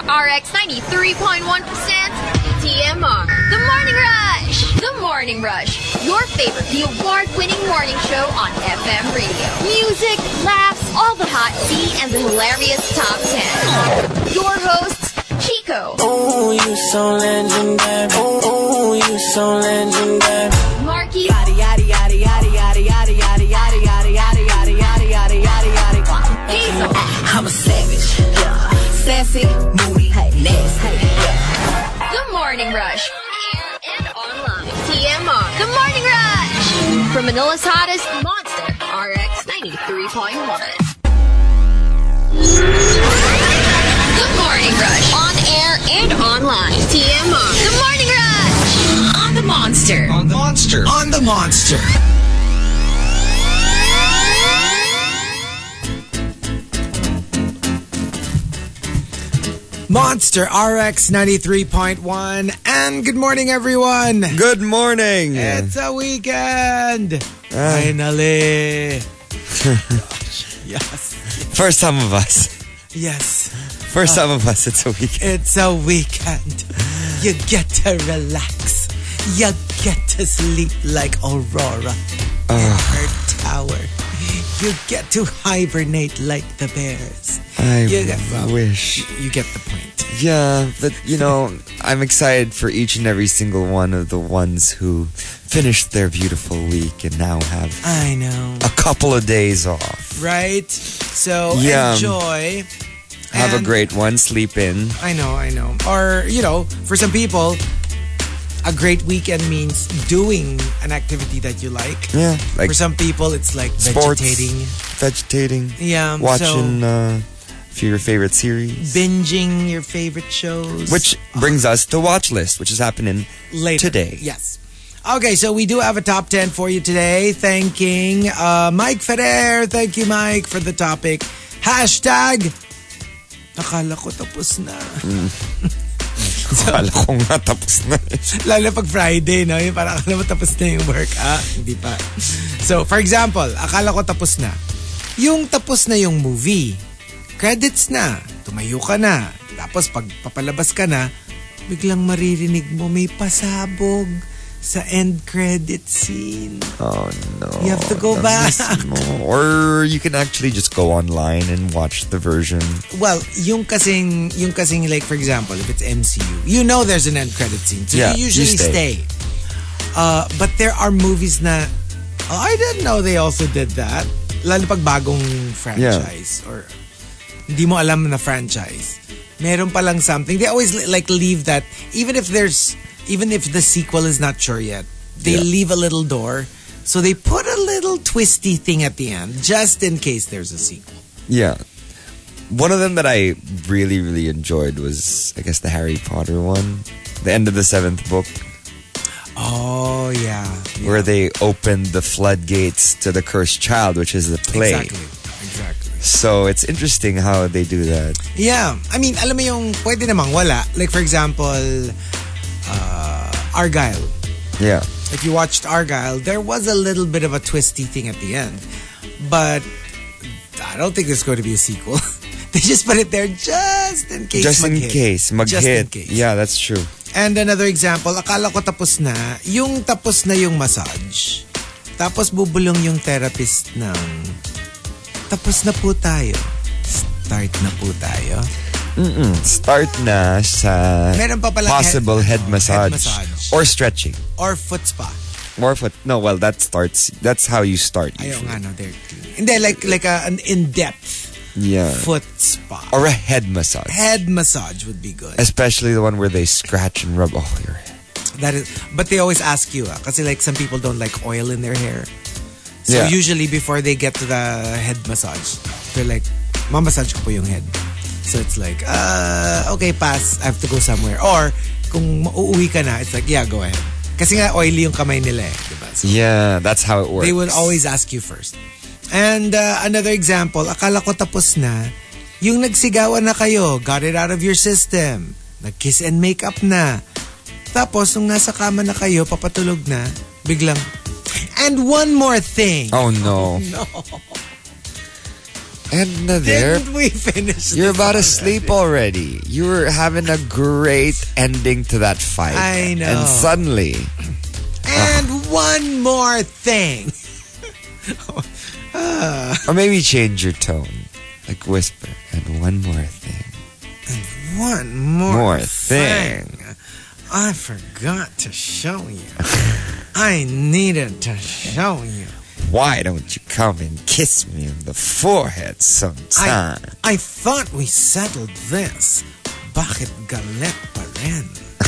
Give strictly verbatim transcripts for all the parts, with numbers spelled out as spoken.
R X ninety-three point one percent T M R. The Morning Rush. The Morning Rush. Your favorite, the award-winning morning show on F M radio. Music, laughs, all the hot tea, and the hilarious top ten. Your hosts, Chico. Oh, you so legendary. Oh, oh, you so legendary. Marky. Yada yada yada yada yada yada yada yada yada yada yada yada yada yada yada. Diesel. I'm a savage. Yeah. Sassy, moody, nasty. Yeah. The Morning Rush. On air and online. T M R. The Morning Rush. From Manila's hottest, Monster R X ninety-three point one. The Morning Rush. On air and online. T M R. The Morning Rush. On the Monster. On the Monster. On the Monster. Monster R X ninety-three point one. And good morning, everyone. Good morning. It's a weekend. Uh. Finally. Yes. For some of us. Yes. For uh, some of us, it's a weekend. It's a weekend. You get to relax. You get to sleep like Aurora uh. in her tower. You get to hibernate like the bears. I you get, well, wish. You get the point. Yeah, but you know, I'm excited for each and every single one of the ones who finished their beautiful week and now have I know a couple of days off. Right? So yeah. enjoy. Have and a great one. Sleep in. I know, I know. Or, you know, for some people, a great weekend means doing an activity that you like. Yeah. Like for some people, it's like sports, vegetating. Vegetating. Yeah. Watching so, uh, a few of your favorite series. Binging your favorite shows. Which brings us to Watch List, which is happening later today. Yes. Okay, so we do have a top ten for you today. Thanking uh, Mike Ferrer. Thank you, Mike, for the topic. Hashtag akala ko tapos na. Mm. Akala ko nga tapos na. Lalo pag Friday, no? Yung parang akala mo tapos na yung work. Ah, hindi pa. So, for example, akala ko tapos na. Yung tapos na yung movie, credits na, tumayo ka na, tapos pag papalabas ka na, biglang maririnig mo may pasabog sa end credit scene. Oh no. You have to go back. Or you can actually just go online and watch the version. Well, yung kasing, yung kasing like for example, if it's M C U, you know there's an end credit scene. So yeah, you usually you stay. stay. Uh, but there are movies na, oh, I didn't know they also did that. Lalo pag bagong franchise yeah. or hindi mo alam na franchise. Meron palang something. They always like leave that, even if there's Even if the sequel is not sure yet, they yeah. leave a little door. So they put a little twisty thing at the end, just in case there's a sequel. Yeah. One of them that I really, really enjoyed was, I guess, the Harry Potter one. The end of the seventh book. Oh, yeah. yeah. Where they opened the floodgates to the cursed child, which is the play. Exactly. Exactly. So it's interesting how they do that. Yeah. I mean, alam mo yung pwede namang wala. Like, for example, Uh, Argyle. Yeah. If you watched Argyle, there was a little bit of a twisty thing at the end. But I don't think there's going to be a sequel. They just put it there just in case. Just in mag-hit. case. Mag-hit. Just in case. Yeah, that's true. And another example, akala ko tapos na, yung tapos na yung massage. Tapos bubulong yung therapist ng, tapos na po tayo. Start na po tayo. Mm-mm. Start na sa possible head, head, massage. head massage or stretching or foot spa or foot no well that starts that's how you start usually. Ayaw nga no they're hindi like like a, an in-depth yeah foot spa or a head massage head massage would be good, especially the one where they scratch and rub oh your head. That is, but they always ask you because like some people don't like oil in their hair, so yeah. usually before they get to the head massage they're like mamassage ko po yung head. So it's like, uh, okay, pass. I have to go somewhere. Or, kung uuwi ka na, it's like, yeah, go ahead. Kasi nga, oily yung kamay nila eh. Diba? So yeah, that's how it works. They would always ask you first. And uh, another example, akala ko tapos na, yung nagsigawan na kayo, got it out of your system, nag-kiss and make up na. Tapos, nung nasa kama na kayo, papatulog na, biglang, and one more thing. Oh, no. Oh, no. And na there. Didn't we finish You're this about to already? sleep already. You were having a great ending to that fight. I know. And suddenly, And one more thing. or maybe change your tone. Like whisper. And one more thing. One more, More thing. thing. I forgot to show you. I needed to show you. Why don't you come and kiss me on the forehead I, sometime? I thought we settled this. Bakit galit pa rin?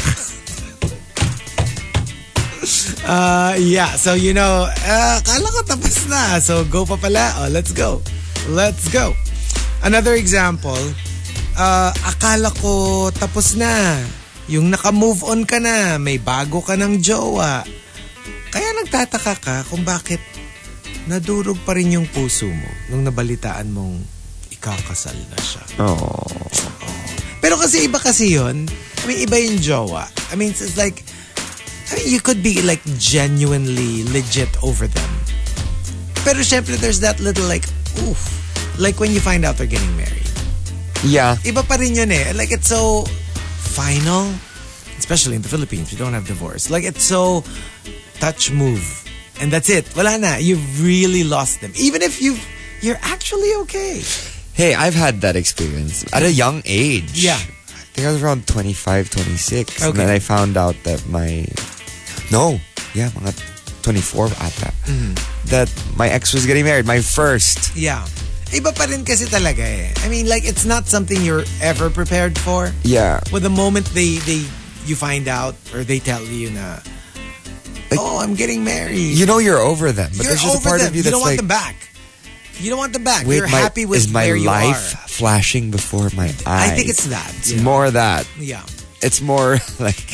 uh, yeah, so you know, uh, kala ko tapos na. So go pa pala. Oh, let's go. Let's go. Another example, uh, akala ko tapos na. Yung naka-move on ka na, may bago ka ng jowa. Kaya nagtataka ka kung bakit nadurog pa rin yung puso mo nung nabalitaan mong ikakasal na siya. Oh. Pero kasi iba kasi yun. I mean, iba yung jowa. I mean, it's like, I mean, you could be like genuinely legit over them. Pero syempre, there's that little like, oof. Like when you find out they're getting married. Yeah. Iba pa rin yun eh. Like it's so final. Especially in the Philippines, we don't have divorce. Like it's so touch move. And that's it. Wala na. You've really lost them. Even if you've, you're actually okay. Hey, I've had that experience at a young age. Yeah. I think I was around twenty-five, twenty-six. And Okay. then I found out that my... No. Yeah, mga twenty-four ata. Mm-hmm. That my ex was getting married. My first. Yeah. Iba pa rin kasi talaga eh. I mean, like, it's not something you're ever prepared for. Yeah. With the moment they, they you find out or they tell you na, Like, oh, I'm getting married. You know you're over them. But You're there's just over a part them. of you You that's don't want like... them back. You don't want them back. Wait, You're my, happy with is my where you life are. flashing before my eyes? I think it's that. It's yeah. more that. Yeah. It's more like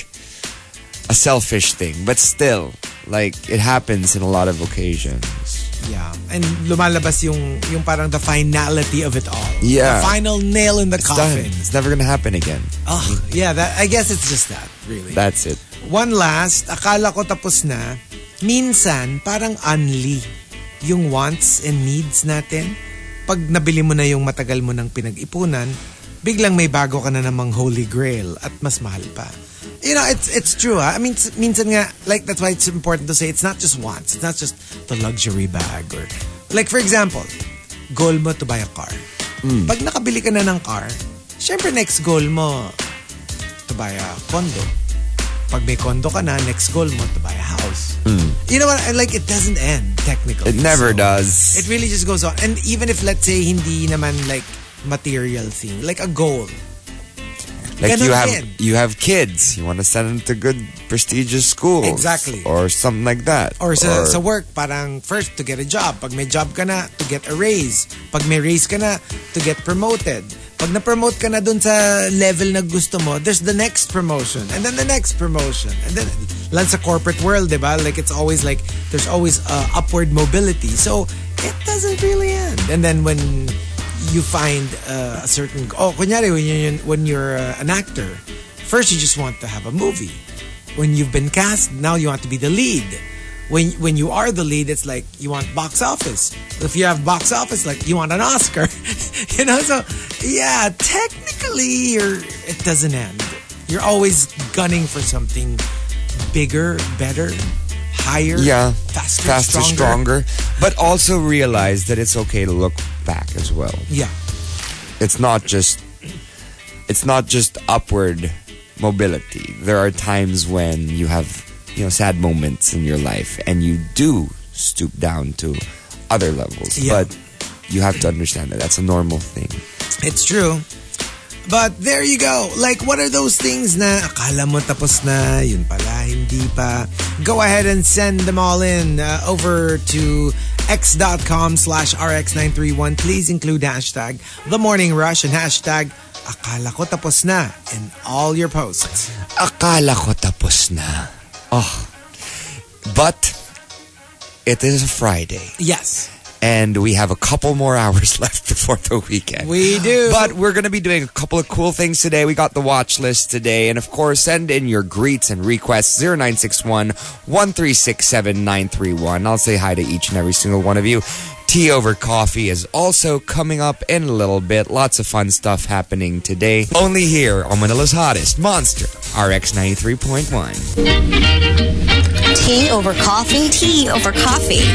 a selfish thing. But still, like, it happens in a lot of occasions. Yeah. And lumalabas yung, yung parang the finality of it all. Yeah. The final nail in the It's coffin. done. It's never gonna happen again. Oh, yeah. That, I guess it's just that, really. That's it. One last, akala ko tapos na, minsan parang unli yung wants and needs natin. Pag nabili mo na yung matagal mo ng pinag-ipunan, biglang may bago ka na namang holy grail at mas mahal pa. You know, it's it's true. Ha? I mean, minsan nga, like, that's why it's important to say it's not just wants. It's not just the luxury bag or, like, for example, goal mo to buy a car. Mm. Pag nakabili ka na ng car, syempre next goal mo to buy a condo. Pag may condo ka na, next goal mo to buy a house. Mm. You know what? Like, it doesn't end, technically. It never So, does. It really just goes on. And even if, let's say, hindi naman like material thing, like a goal. Like Ganun you have din. you have kids. You want to send them to good prestigious schools. Exactly. Or something like that. Or sa, sa work, parang first to get a job. Pag may job ka na, to get a raise. Pag may raise ka na, to get promoted. Pag na-promote ka na dun sa level na gusto mo, there's the next promotion. And then the next promotion. And then, lang sa corporate world, diba? Like, it's always like, there's always uh, upward mobility. So, it doesn't really end. And then when you find uh, a certain... Oh, kunyari, when you're, when you're uh, an actor, first you just want to have a movie. When you've been cast, now you want to be the lead. When when you are the lead, it's like you want box office. If you have box office, like you want an Oscar. You know, so yeah, technically you're, it doesn't end. You're always gunning for something bigger, better, higher, Yeah. faster, faster, stronger. stronger. But also realize that it's okay to look back as well. Yeah. It's not just it's not just upward mobility. There are times when you have, you know, sad moments in your life and you do stoop down to other levels. Yeah. But you have to understand that that's a normal thing. It's true. But there you go. Like, what are those things na akala mo tapos na, yun pala, hindi pa. Go ahead and send them all in uh, over to x.com slash rx931. Please include hashtag The Morning Rush and hashtag akala ko tapos na in all your posts. Akala ko tapos na. Oh. But it is a Friday. Yes. And we have a couple more hours left before the weekend. We do. But we're going to be doing a couple of cool things today. We got the watch list today. And of course, send in your greets and requests. zero nine six one, one three six seven, nine three one. I'll say hi to each and every single one of you. Tea over coffee is also coming up in a little bit. Lots of fun stuff happening today. Only here on Manila's hottest Monster R X ninety-three point one. Tea over coffee. Tea over coffee.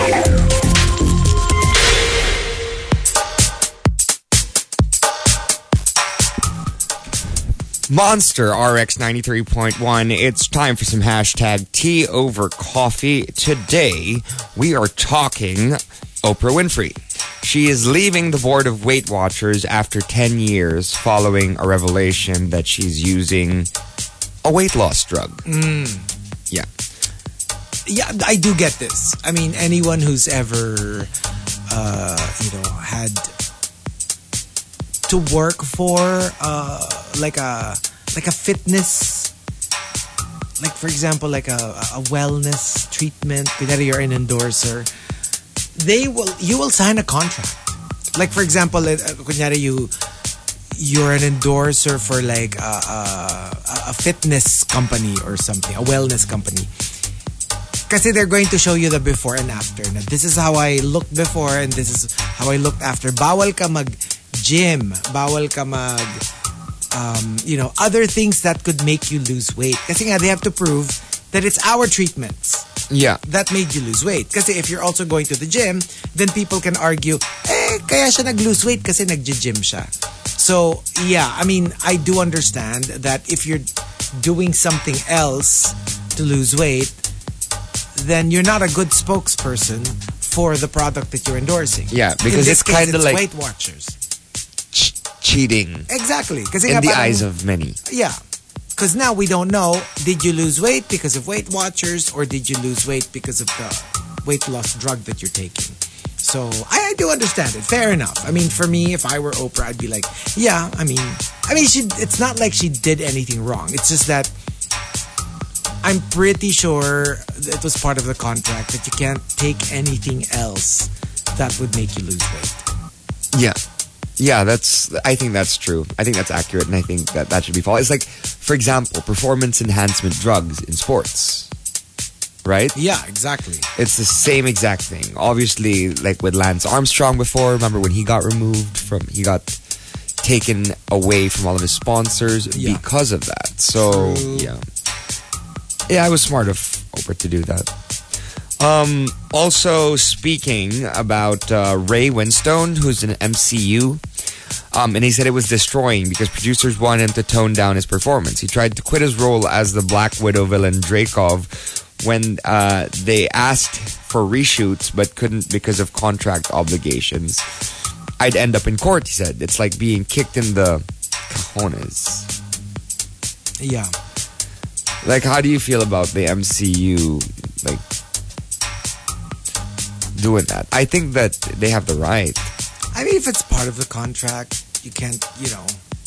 Monster R X ninety-three point one. It's time for some hashtag tea over coffee. Today, we are talking Oprah Winfrey. She is leaving the board of Weight Watchers after ten years following a revelation that she's using a weight loss drug. Mm. Yeah. Yeah, I do get this. I mean, anyone who's ever, uh, you know, had to work for uh, like a like a fitness, like for example, like a, a wellness treatment. Whether you're an endorser, they will you will sign a contract. Like for example, uh, kunyari you you're an endorser for like a, a, a fitness company or something, a wellness company. Kasi they're going to show you the before and after. Now, this is how I looked before and this is how I looked after. Bawal ka mag-gym. Bawal ka mag, um, you know, other things that could make you lose weight. Kasi nga, they have to prove that it's our treatments Yeah. that made you lose weight. Kasi if you're also going to the gym, then people can argue, eh, kaya siya nag-lose weight kasi nag-gym siya. So, yeah, I mean, I do understand that if you're doing something else to lose weight, then you're not a good spokesperson for the product that you're endorsing. Yeah, because In this it's case, kinda it's like- Weight Watchers. Ch- cheating. Exactly. Kasi In nga the parang- eyes of many. Yeah. Because now we don't know, did you lose weight because of Weight Watchers or did you lose weight because of the weight loss drug that you're taking? So I, I do understand it. Fair enough. I mean, for me, if I were Oprah, I'd be like, yeah, I mean, I mean, she. It's not like she did anything wrong. It's just that I'm pretty sure it was part of the contract that you can't take anything else that would make you lose weight. Yeah. Yeah, that's, I think that's true. I think that's accurate, and I think that that should be followed. It's like, for example, performance enhancement drugs in sports. Right? Yeah, exactly. It's the same exact thing. Obviously, like with Lance Armstrong before, remember when he got removed from, he got taken away from all of his sponsors Yeah. because of that. So, True. yeah. Yeah, it was smart of Oprah to do that. Um, also, speaking about uh, Ray Winstone, who's an M C U, um, and he said it was destroying because producers wanted him to tone down his performance. He tried to quit his role as the Black Widow villain Dreykov when uh, they asked for reshoots but couldn't because of contract obligations. I'd end up in court, he said. It's like being kicked in the cojones. Yeah. Like, how do you feel about the M C U, like, doing that? I think that they have the right. I mean, if it's part of the contract, you can't, you know.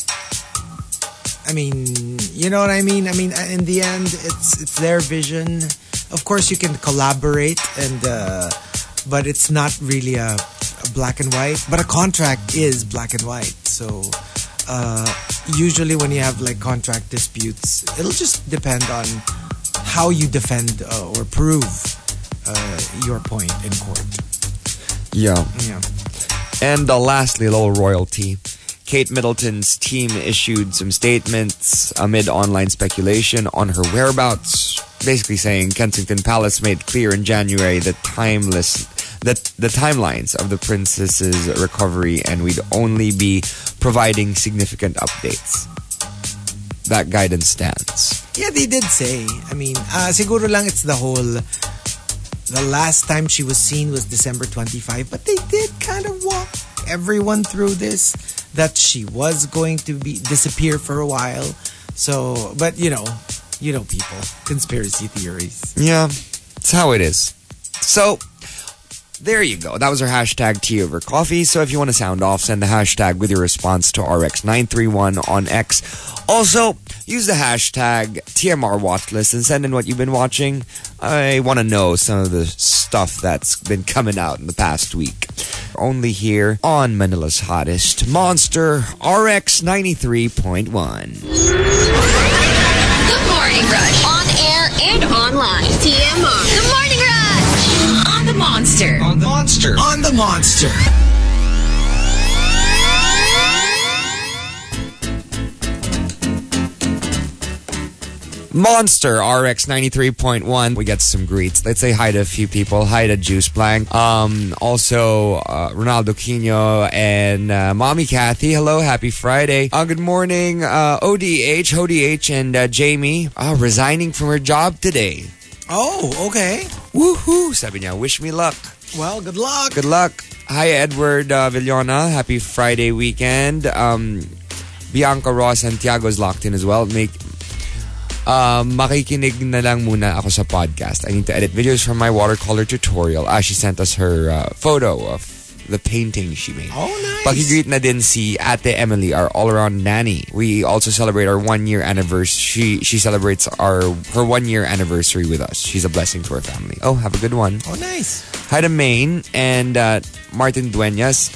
I mean, you know what I mean? I mean, in the end, it's it's their vision. Of course, you can collaborate, and uh, but it's not really a, a black and white. But a contract is black and white. So uh, usually when you have like contract disputes, it'll just depend on how you defend uh, or prove uh, your point in court. Yeah. Yeah. And uh, lastly, a little royalty. Kate Middleton's team issued some statements amid online speculation on her whereabouts, basically saying Kensington Palace made clear in January that timeless that the timelines of the princess's recovery, and we'd only be providing significant updates. That guidance stands. Yeah, they did say. I mean, uh, siguro lang it's the whole. The last time she was seen was December twenty-fifth, but they did kind of walk everyone through this, that she was going to be disappear for a while. So, but you know, you know people, conspiracy theories. Yeah, it's how it is. So, there you go. That was our hashtag tea over coffee. So if you want to sound off, send the hashtag with your response to R X nine three one on X. Also, use the hashtag T M R watchlist and send in what you've been watching. I want to know some of the stuff that's been coming out in the past week. Only here on Manila's hottest Monster R X ninety-three point one. The Morning Rush. On air and online. T M R. The Morning Rush. On the Monster. On the Monster. On the Monster. Monster R X ninety-three point one. We get some greets. Let's say hi to a few people. Hi to Juice Blank. Um, also, uh, Ronaldo Quino and uh, Mommy Kathy. Hello, happy Friday. Uh, good morning, uh, O D H, O D H and uh, Jamie. Uh, resigning from her job today. Oh, okay. Woohoo! Sabi niya, wish me luck. Well, good luck. Good luck. Hi, Edward uh, Villona. Happy Friday weekend. Um, Bianca Ross Santiago's locked in as well. Make Um, makikinig na lang muna ako sa podcast. I need to edit videos from my watercolor tutorial. Ah, she sent us her uh, photo of the painting she made. Oh, nice. Pakigreet na din si Ate Emily, our all-around nanny. We also celebrate our one-year anniversary. She, she celebrates our her one-year anniversary with us. She's a blessing to our family. Oh, have a good one. Oh, nice. Hi to Maine and uh, Martin Dueñas.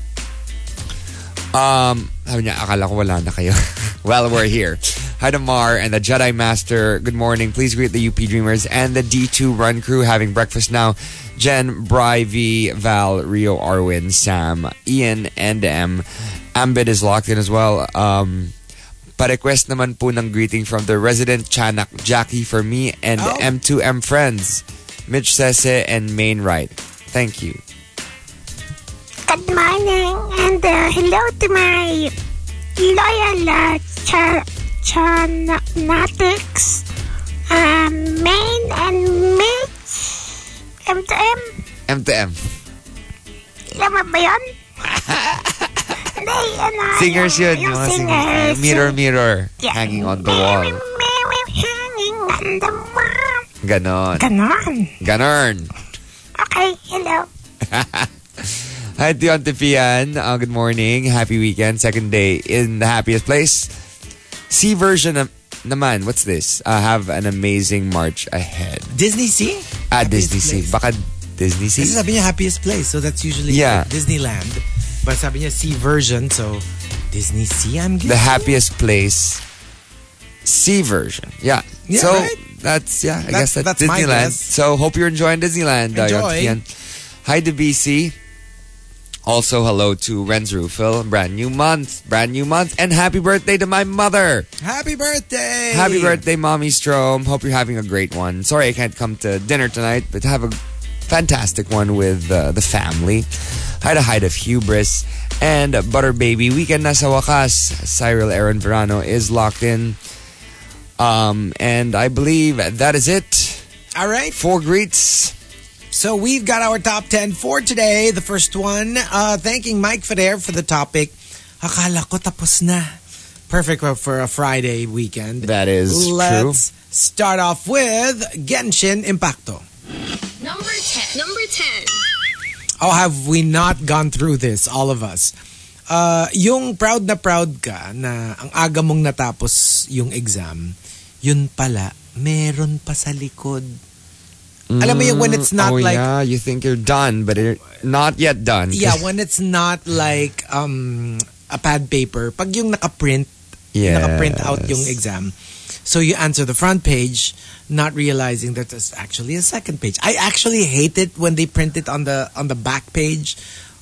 Um, sabi niya, akala ko wala na kayo. Well, we're here. Hi to Mar and the Jedi Master. Good morning. Please greet the U P Dreamers and the D two Run crew having breakfast now. Jen, Bri, V, Val, Rio, Arwin, Sam, Ian, and M. Ambit is locked in as well. Um, pa-request naman po ng greeting from the resident Chanak, Jackie, for me and Oh. the M two M friends, Mitch Sese and Main Wright. Thank you. Good morning and uh, hello to my loyal uh, cha- chanatics, um, Main and Mitch, M to M. M to M. Alam mo ba yun? Hindi, ano, Singers yung, yun. yung Mga singers. Mirror, mirror. Yeah. Hanging on the wall. Hanging on the wall. Ganon. Ganon. Ganon. Okay, hello. Hi, Dion Tepian. Uh, good morning. Happy weekend. Second day in the happiest place. C version of, naman. What's this? Uh, have an amazing March ahead. Disney Sea? Ah, Happiest Disney Sea. place. Baka Disney Sea? Kasi sabi niya happiest place, so that's usually Yeah. Disneyland. But sabi niya C version, so Disney Sea, I'm guessing. The happiest place. C version. Yeah. Yeah, so right? that's, yeah, I That's- guess that's, that's my Disneyland. guess. So hope you're enjoying Disneyland. uh, Dion Enjoy. Tepian. Hi to B C. Also, hello to Renz Rufil. Brand new month. Brand new month. And happy birthday to my mother. Happy birthday! Happy birthday, Mommy Strom. Hope you're having a great one. Sorry I can't come to dinner tonight, but have a fantastic one with uh, the family. Hi to Height of Hubris and Butter Baby. Weekend na sa wakas. Cyril Aaron Verano is locked in. Um, and I believe that is it. All right. Four greets. So we've got our top ten for today. The first one, uh, thanking Mike Ferrer for the topic. Akala ko tapos na. Perfect for- for a Friday weekend. That is Let's true. start off with Genshin Impacto. Number ten. Number ten. Oh, have we not gone through this, all of us? Uh, yung proud na proud ka na ang aga mong natapos yung exam, yun pala, meron pa sa likod. Alam mo yung when it's not oh, like... yeah, you think you're done, but you're not yet done. Yeah, when it's not like um, a pad paper, pag yung nakaprint, Yes. nakaprint out yung exam, so you answer the front page, not realizing that there's actually a second page. I actually hate it when they print it on the on the back page.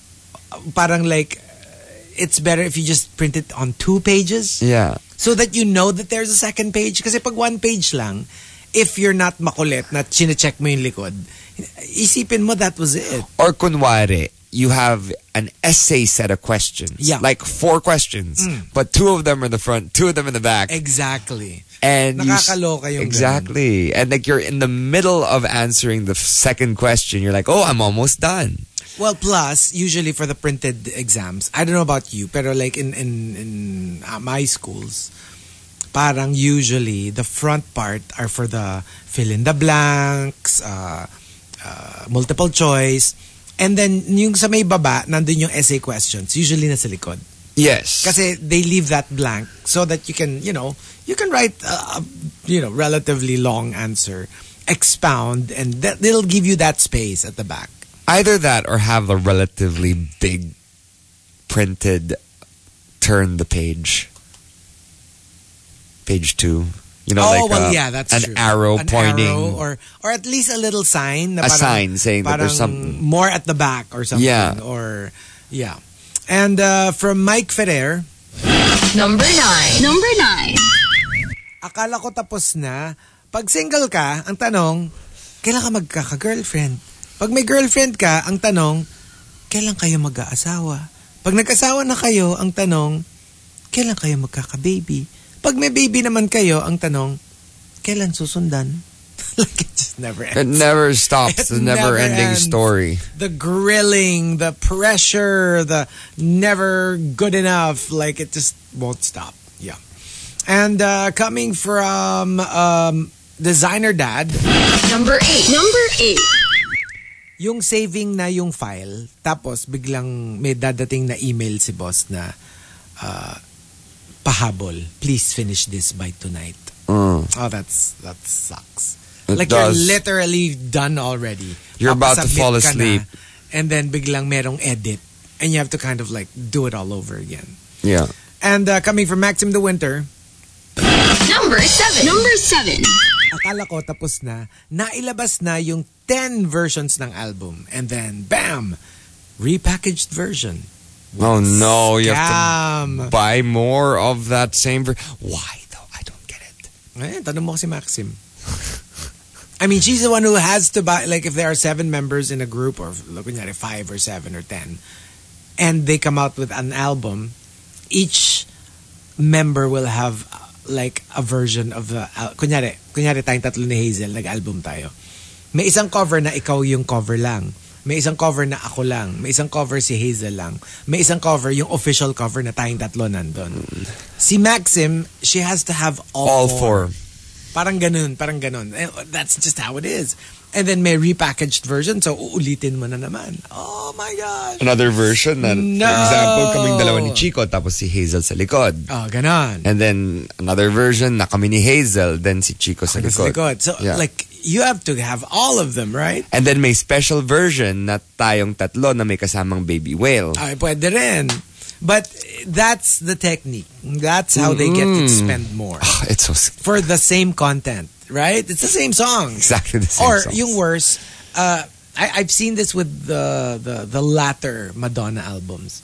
Parang like, it's better if you just print it on two pages. Yeah. So that you know that there's a second page. Kasi pag one page lang, if you're not makulit na chinecheck mo yung likod, isipin mo that was it. Or kunwari, you have an essay set of questions. Yeah. Like four questions. But two of them are in the front, two of them in the back. Exactly. And you s- Nakakaloka yung Exactly. And like you're in the middle of answering the f- second question. You're like, oh, I'm almost done. Well, plus, usually for the printed exams, I don't know about you, pero like in, in, in uh, my schools, parang usually the front part are for the fill in the blanks, uh, uh, multiple choice, and then yung sa may baba, nandun yung essay questions, usually nasa likod. Yes. Kasi they leave that blank so that you can, you know, you can write a, a you know, relatively long answer, expound, and that, they'll give you that space at the back. Either that or have a relatively big printed turn the page. Page two. You know, oh, like well, uh, yeah, that's an true. arrow an pointing. Arrow or, or at least a little sign. Na a parang, sign saying that there's parang something. more at the back or something. Yeah. Or, yeah. And uh, from Mike Ferrer. Number nine. Number nine. Akala ko tapos na. Pag single ka, ang tanong, kailan ka magkaka-girlfriend? Pag may girlfriend ka, ang tanong, kailan kayo mag-aasawa? Pag nag-asawa na kayo, ang tanong, kailan kayo magkaka-baby? Pag may baby naman kayo, ang tanong, kailan susundan? Like it just never ends. It never stops. It It's a never-ending ends. story. The grilling, the pressure, the never good enough, like it just won't stop. Yeah. And uh, coming from um, Designer Dad. Number eight. Number eight. Yung saving na yung file, tapos biglang may dadating na email si boss na uh, pahabol, please finish this by tonight. Mm. Oh, that's that sucks. It like does. you're literally done already. You're about to Papasubmit fall ka na, asleep. and then biglang merong edit. And you have to kind of like do it all over again. Yeah. And uh, coming from Maxim the Winter. Number seven. Number seven. Akala ko tapos na, nailabas na yung ten versions ng album. And then, bam! Repackaged version. Oh no, you have Scam. to buy more of that same ver- Why though? I don't get it. Eh, tanong mo si Maxim. I mean, she's the one who has to buy, like if there are seven members in a group, or look at five or seven or ten, and they come out with an album, each member will have uh, like a version of the, uh, kunyari, kunyari tayong tatlo ni Hazel, nag-album tayo. May isang cover na ikaw yung cover lang. May isang cover na ako lang. May isang cover si Hazel lang. May isang cover, yung official cover na tayong tatlo nandun. Si Maxim, she has to have all, All four. four. Parang ganun, parang ganun. Eh, that's just how it is. And then may repackaged version, so uulitin mo na naman. Oh my gosh. Another version na, No. for example, kaming dalawa ni Chico tapos si Hazel sa likod. Oh, ganon. And then another version na kami ni Hazel, then si Chico sa Sa likod. likod. So, Yeah. like, you have to have all of them, right? And then may special version na tayong tatlo na may kasamang baby whale. Ay, pwede rin. But that's the technique. That's how they get to spend more. Oh, it's so For the same content, right? It's the same songs. exactly the same Or songs. yung worse, uh, I, I've seen this with the, the the latter Madonna albums.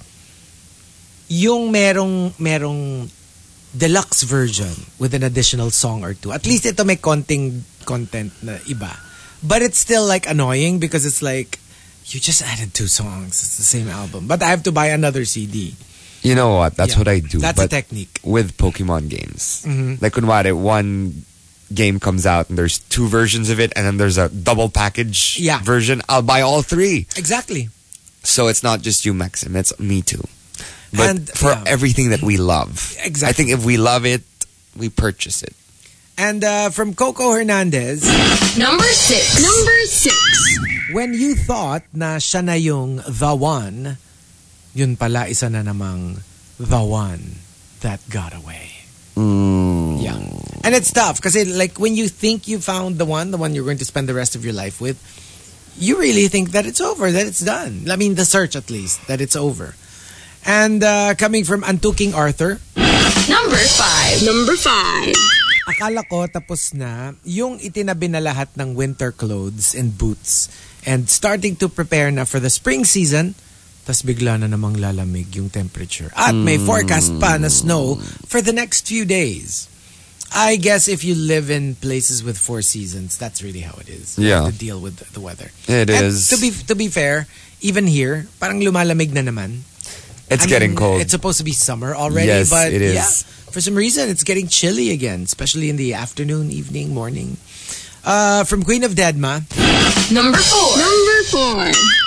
Yung merong merong deluxe version with an additional song or two. At least ito may konting content na iba. But it's still like annoying because it's like you just added two songs. It's the same album. But I have to buy another C D. You know what? That's Yeah. what I do. That's but a technique. with Pokemon games. Mhm. Like kunwari, one game comes out and there's two versions of it and then there's a double package Yeah. version. I'll buy all three. Exactly. So it's not just you, Maxim. It's me too. But And, for yeah. everything that we love. Exactly. I think if we love it, we purchase it. And uh, from Coco Hernandez, Number six. Number six. when you thought na siya na yung the one, yun pala isa na namang the one that got away. Mm. Yeah. And it's tough kasi like when you think you found the one, the one you're going to spend the rest of your life with, you really think that it's over, that it's done. I mean, the search at least, that it's over. And uh, coming from Antuking Arthur, Number five. Number five. akala ko tapos na yung itinabi na lahat ng winter clothes and boots and starting to prepare na for the spring season, tas bigla na namang lalamig yung temperature. At may forecast pa na snow for the next few days. I guess if you live in places with four seasons, that's really how it is. Yeah. To deal with the weather. It And is. To be to be fair, even here, parang lumalamig na naman. It's I getting mean, cold. It's supposed to be summer already, Yes, but it is. yeah, for some reason it's getting chilly again, especially in the afternoon, evening, morning. Uh, from Queen of Deadma, Number four. Number four.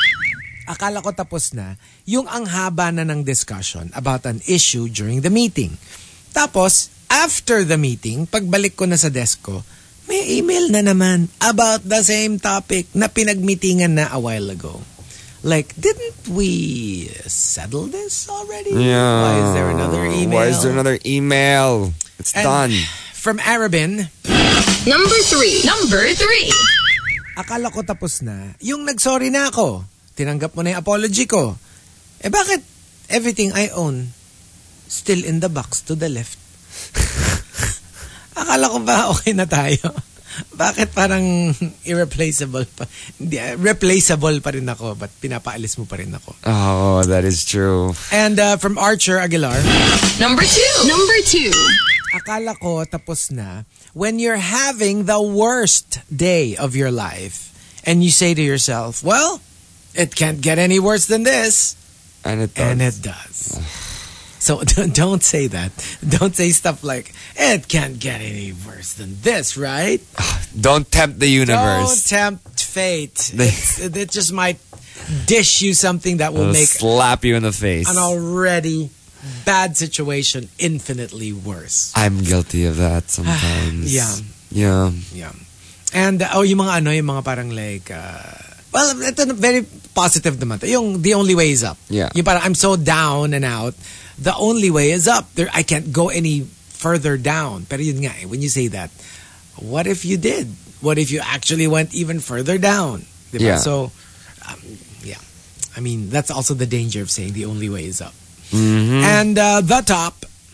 akala ko tapos na yung ang haba na ng discussion about an issue during the meeting. Tapos, after the meeting, pagbalik ko na sa desk ko, may email na naman about the same topic na pinagmeetingan na a while ago. Like, didn't we settle this already? Yeah. Why is there another email? Why is there another email? It's And done. From Arabin, Number three. Number three. akala ko tapos na, yung nagsorry na ako, tinanggap mo na yung apology ko. Eh bakit everything I own still in the box to the left? Akala Akala ko ba okay na tayo? Bakit parang irreplaceable pa? Hindi, uh, replaceable pa rin ako, but pinapaalis mo pa rin ako. Oh, that is true. And uh, from Archer Aguilar. Number two. Number two. Akala ko tapos na when you're having the worst day of your life and you say to yourself, well, it can't get any worse than this. And it does. And it does. So don't say that. Don't say stuff like, it can't get any worse than this, right? Don't tempt the universe. Don't tempt fate. It's, it just might dish you something that will It'll make slap you in the face. an already bad situation infinitely worse. I'm guilty of that sometimes. Yeah. Yeah. Yeah. And, uh, oh, yung mga ano, yung mga parang like, uh, well, ito very positive naman. Yung the only way is up. Yeah. Yung parang I'm so down and out. The only way is up. There, I can't go any further down. Pero yun nga, eh, when you say that, what if you did? What if you actually went even further down? Diba? Yeah. So, um, yeah. I mean, that's also the danger of saying the only way is up. Mm-hmm. And uh, the top.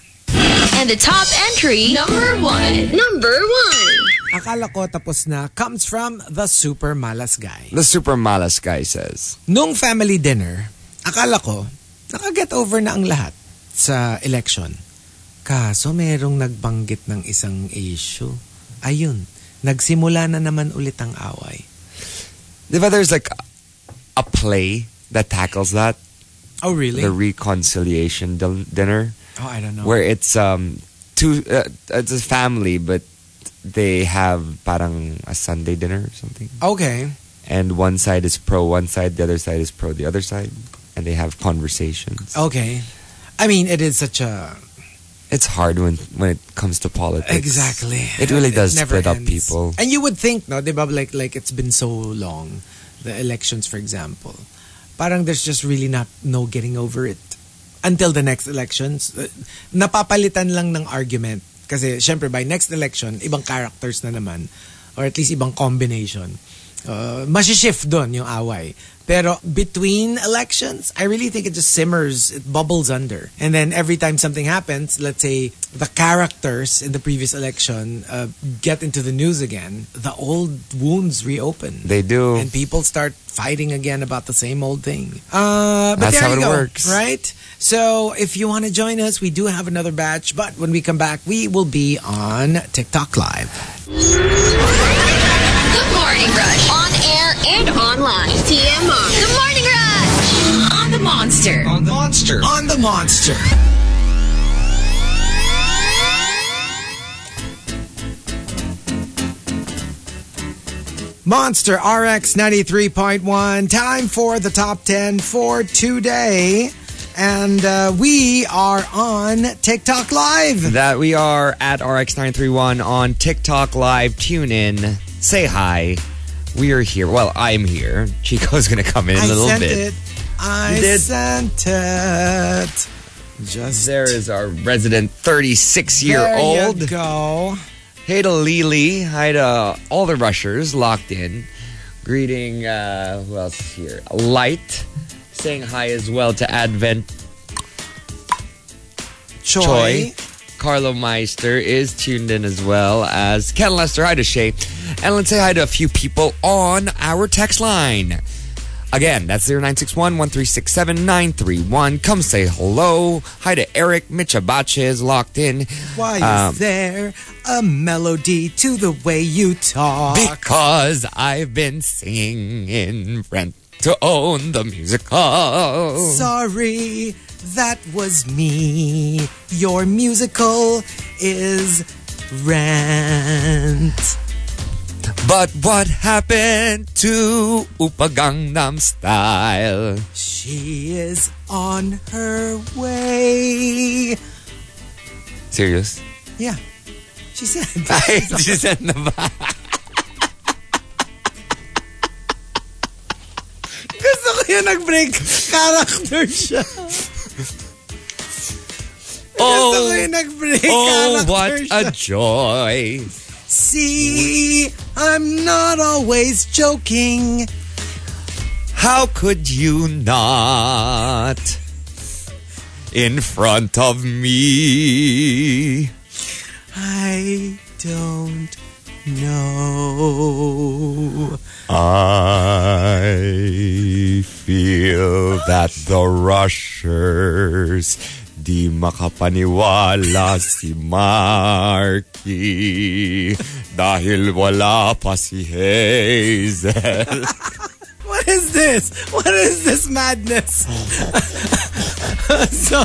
And the top entry, number one. Number one. Akala ko tapos na comes from the super malas guy. The super malas guy says, Nung family dinner, akala ko, nakaget over na ang lahat sa election. Kaso merong nagbanggit ng isang issue. Ayun, nagsimula na naman ulit ang away. diba there's like a play that tackles that? Oh, really? The reconciliation din- dinner. Oh, I don't know. Where it's um two, uh, it's a family, but they have parang a Sunday dinner or something. Okay. And one side is pro one side, the other side is pro the other side. And they have conversations. Okay. I mean, it is such a... It's hard when when it comes to politics. Exactly. It really does never split up ends. people. And you would think, no, diba, like, like it's been so long, the elections, for example. Parang there's just really not no getting over it. Until the next elections. Uh, napapalitan lang ng argument. Kasi, syempre, by next election, ibang characters na naman. Or at least ibang combination. Uh, masishift dun yung away. Pero between elections, I really think it just simmers, it bubbles under. And then every time something happens, let's say the characters in the previous election uh, get into the news again, the old wounds reopen. They do. And people start fighting again about the same old thing. Uh, but That's there how you it go, works. right? So if you want to join us, we do have another batch. But when we come back, we will be on TikTok Live. The Morning Rush. On air and online. T M R. The Morning Rush. On the Monster. On the Monster. On the Monster. Monster R X ninety-three point one. Time for the top ten for today. And uh, we are on TikTok Live. That we are at R X nine three one on TikTok Live. Tune in. Say hi. We are here. Well, I'm here. Chico's going to come in I a little sent bit. it. I You did? sent it. Just There is our resident thirty-six-year-old. There you go. Hey to Lily. Hi to all the rushers locked in. Greeting, uh, who else is here? Light. Saying hi as well to Advent Choi. Choi. Carlo Meister is tuned in as well as Ken Lester. Hi to Shay. And let's say hi to a few people on our text line. Again, that's zero nine six one, one three six seven, nine three one. Come say hello. Hi to Eric Michabache is locked in. Why Um, is there a melody to the way you talk? Because I've been singing in French to own the musical. Sorry, that was me. Your musical is Rent. But what happened to Upa Gangnam Style? She is on her way. Serious? Yeah. She said. Ay, she said na ba? Gusto ko yung nag-break character siya. Gusto ko yung nag-break Oh, character what siya. a joy. See, I'm not always joking. How could you not? In front of me. I don't know. I feel that the rushers di makapaniwala si Marky dahil wala pa si Hazel. What is this? What is this madness? So,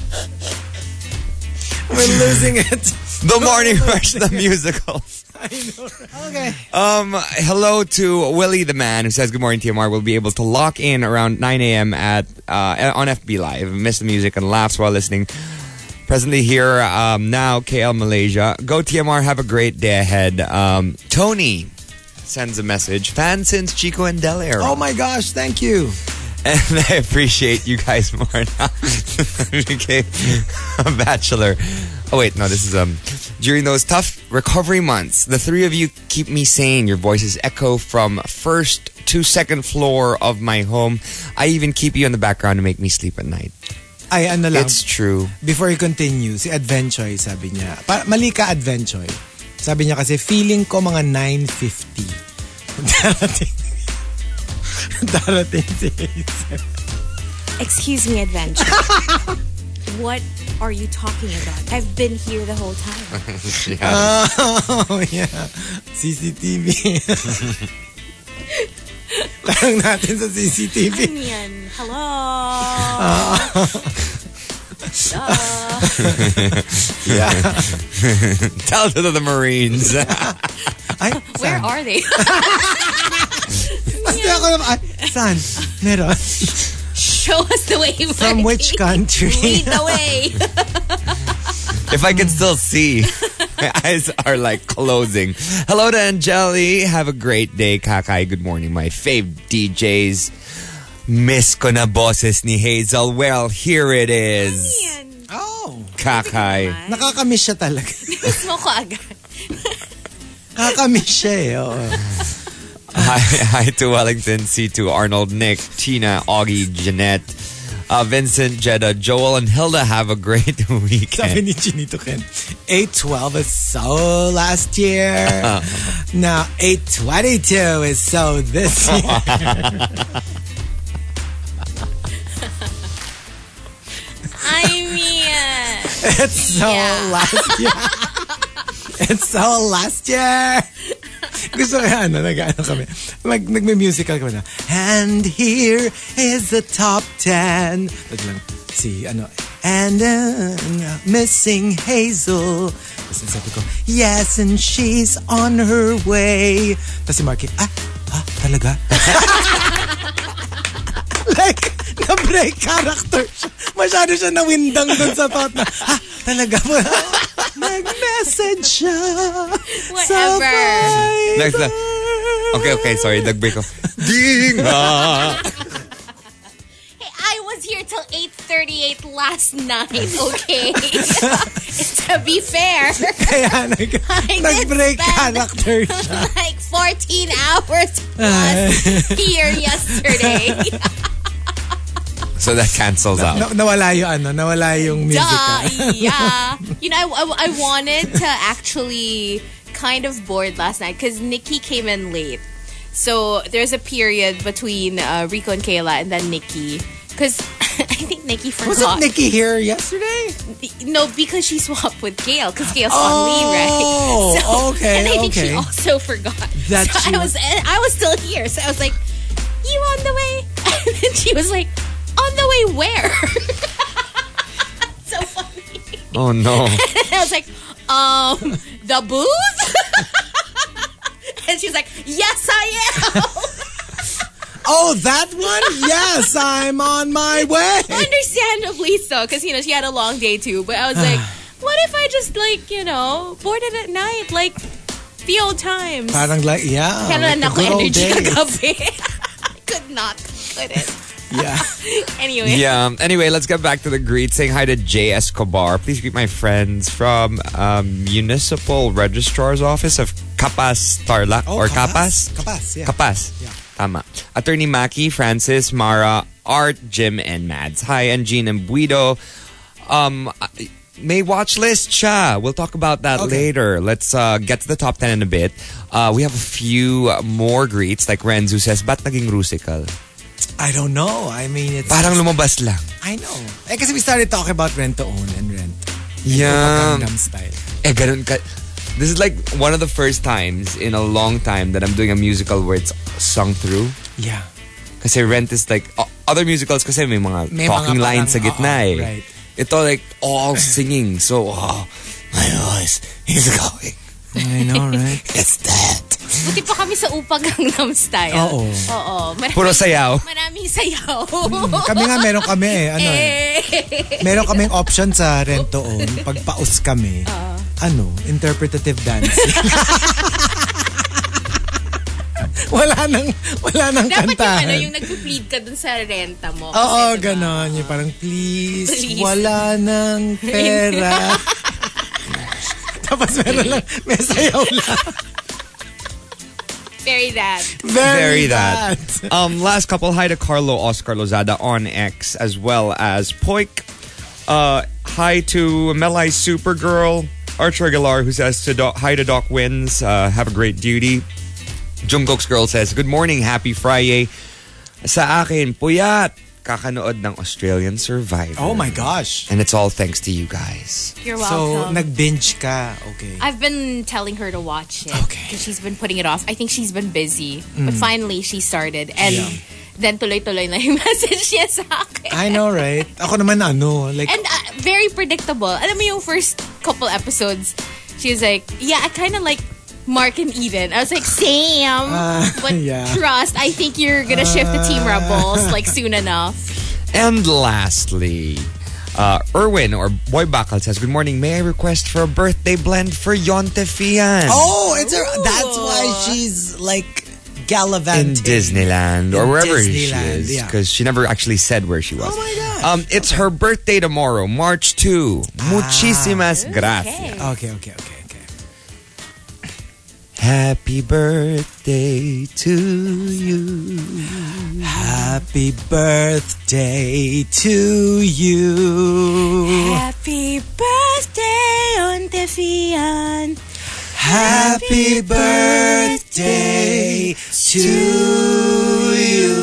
we're losing it. The Morning Rush, the musical. I know. Okay. Um, hello to Willie the Man who says, good morning, T M R. We'll be able to lock in around nine a.m. at uh, on F B Live. Miss the music and laughs while listening. Presently here um, now, K L Malaysia. Go T M R. Have a great day ahead. Um, Tony sends a message. Fan since Chico and Del Air. Oh my gosh, thank you. And I appreciate you guys more now. Okay, a bachelor. Oh wait, no, this is um during those tough recovery months, the three of you keep me sane. Your voices echo from first to second floor of my home. I even keep you in the background to make me sleep at night. Ay, ano lang. It's true. Before you continue, si Advenchoy sabi niya. Pa, mali ka, Advenchoy. Sabi niya kasi, feeling ko mga nine fifty. Darating. Darating si Hazel. Excuse me, Adventure. What are you talking about? I've been here the whole time. Yeah. Oh, yeah. C C T V. Tanong natin sa C C T V. Ano yan? Hello? Yeah. Tell to the Marines. Ay, Where saan? are they? Basta ako naman, ay, saan? Meron. Show us the way. From Marky. which country? Lead the way. If I can still see. My eyes are like closing. Hello to Angeli. Have a great day, Kakay. Good morning, my fave D Js. Miss ko na boses ni Hazel. Well, here it is. Yan. Oh. Kakay. Nakakamiss siya talaga. Miss mo ko agad. Nakakamiss siya eh. Oo. Hi, hi to Wellington, C two, Arnold, Nick, Tina, Augie, Jeanette, uh, Vincent, Jeddah, Joel, and Hilda. Have a great weekend. Sabi ni Chinito Ken, eight twelve is so last year. Now eight twenty-two is so this year. I mean... It's so Yeah. last year. It's so last year. Gusto kaya ano, nag-ano kami. Mag, nagme-musical kami na. And here is the top ten. Wag lang, si ano. And uh, missing Hazel. Tapos sabi ko, yes, and she's on her way. Tapos si Marky, ah, ah, talaga? Like, na-break character siya. Masyado siya nawindang dun sa thought na, ah, talaga mo. Nag-message siya. Whatever. Sa Next na. Okay, okay, sorry. Nag-break ko. Di nga. Hey, I was here till eight thirty-eight last night, okay? To be fair. Kaya nag, I did nag-break spend character siya. like fourteen hours plus here yesterday. So that cancels out. Na, nawala yung ano, nawala yung music. Duh, yeah. You know, I, I, I wanted to actually kind of bored last night because Nikki came in late. So there's a period between uh, Rico and Kayla and then Nikki. Because I think Nikki forgot. Wasn't Nikki here yesterday? No, because she swapped with Gail. Because Gail's Oh, on leave, right? So, okay, and I think okay. she also forgot. That so she I was, and I was still here. So I was like, "You on the way?" And then she was like, "On the way where?" So funny. Oh no. And I was like, "Um, the booth?" And she's like, "Yes, I am." Oh, that one? Yes, I'm on my way. Understandably so, because, you know, she had a long day too. But I was like, what if I just, like, you know, boarded at night, like the old times? Parang like, yeah. Kaya like na the good old energy days. kagabi. I could not, couldn't. Yeah. Anyway. Yeah. Anyway, let's get back to the greet. Saying hi to Jay Escobar. Please greet my friends from um, Municipal Registrar's Office of Capas Tarlac Oh, or Capas? Capas. Capas, yeah. Capas. Yeah. Tama. Attorney Maki, Francis, Mara, Art, Jim, and Mads. Hi, and Jean and Guido. Um, may watch list siya. We'll talk about that Okay. later. Let's uh, get to the top ten in a bit. Uh, we have a few more greets. Like Renzo says, ba't naging rusical? I don't know. I mean, it's... Parang lumabas lang. I know. Eh, kasi we started talking about rent to own and rent. Yeah. Gangnam Style. Eh, ganun ka. This is like one of the first times in a long time that I'm doing a musical where it's sung through. Yeah. Kasi Rent is like, uh, other musicals kasi may mga May talking mga lines sa parang, gitna oo, eh. right. Ito like all singing. So, oh, my voice is going. I know, right? It's that. Buti pa kami sa Upang Gangnam Style. Oo. Oo. Maraming, Puro sayaw. Maraming sayaw. Kami nga, meron kami eh. Ano eh. eh. Meron kaming option sa rent to own. Pag paus kami, ano, interpretative dancing. wala nang, wala nang Dapat yung kantahan. ano, yung nagpo-plead ka dun sa renta mo. Kasi, Oo, diba? ganon. Yung parang, please, Please. wala nang pera. Tapos meron lang, may sayaw lang. Very that. Very, Very bad. that. Um, last couple, hi to Carlo Oscar Lozada on X, as well as Poik. Uh, hi to Melai Supergirl. Archer Aguilar, who says to Doc, hi to Doc Wins. Uh, have a great duty. Jungkook's girl says, good morning, happy Friday. Sa akin, puyat. Kakanood ng Australian Survivor. Oh my gosh. And it's all thanks to you guys. You're So, welcome. nag-binge ka. Okay. I've been telling her to watch it. Okay. Because she's been putting it off. I think she's been busy. But finally, she started. And Yeah. then tuloy-tuloy na yung message niya sa akin. I know, right? Ako naman, ano, like, And uh, very predictable. Alam mo yung first couple episodes, she was like, yeah, I kind of like Mark and Eden. I was like, Sam, Uh, but yeah. trust, I think you're gonna shift to Team Rebels like soon enough. And lastly, uh, Erwin or Boy Bakal says, good morning, may I request for a birthday blend for Yonte Fian? oh, it's her, that's why she's like gallivanting. In Disneyland or In wherever she Disneyland, is, yeah. because she never actually said where she was. Oh my gosh. Um, it's her birthday tomorrow, March second. Muchísimas Ah. gracias. Okay, okay, okay, okay. Happy birthday to you. Happy birthday to you. Happy birthday, Auntie Fian. Happy birthday to you.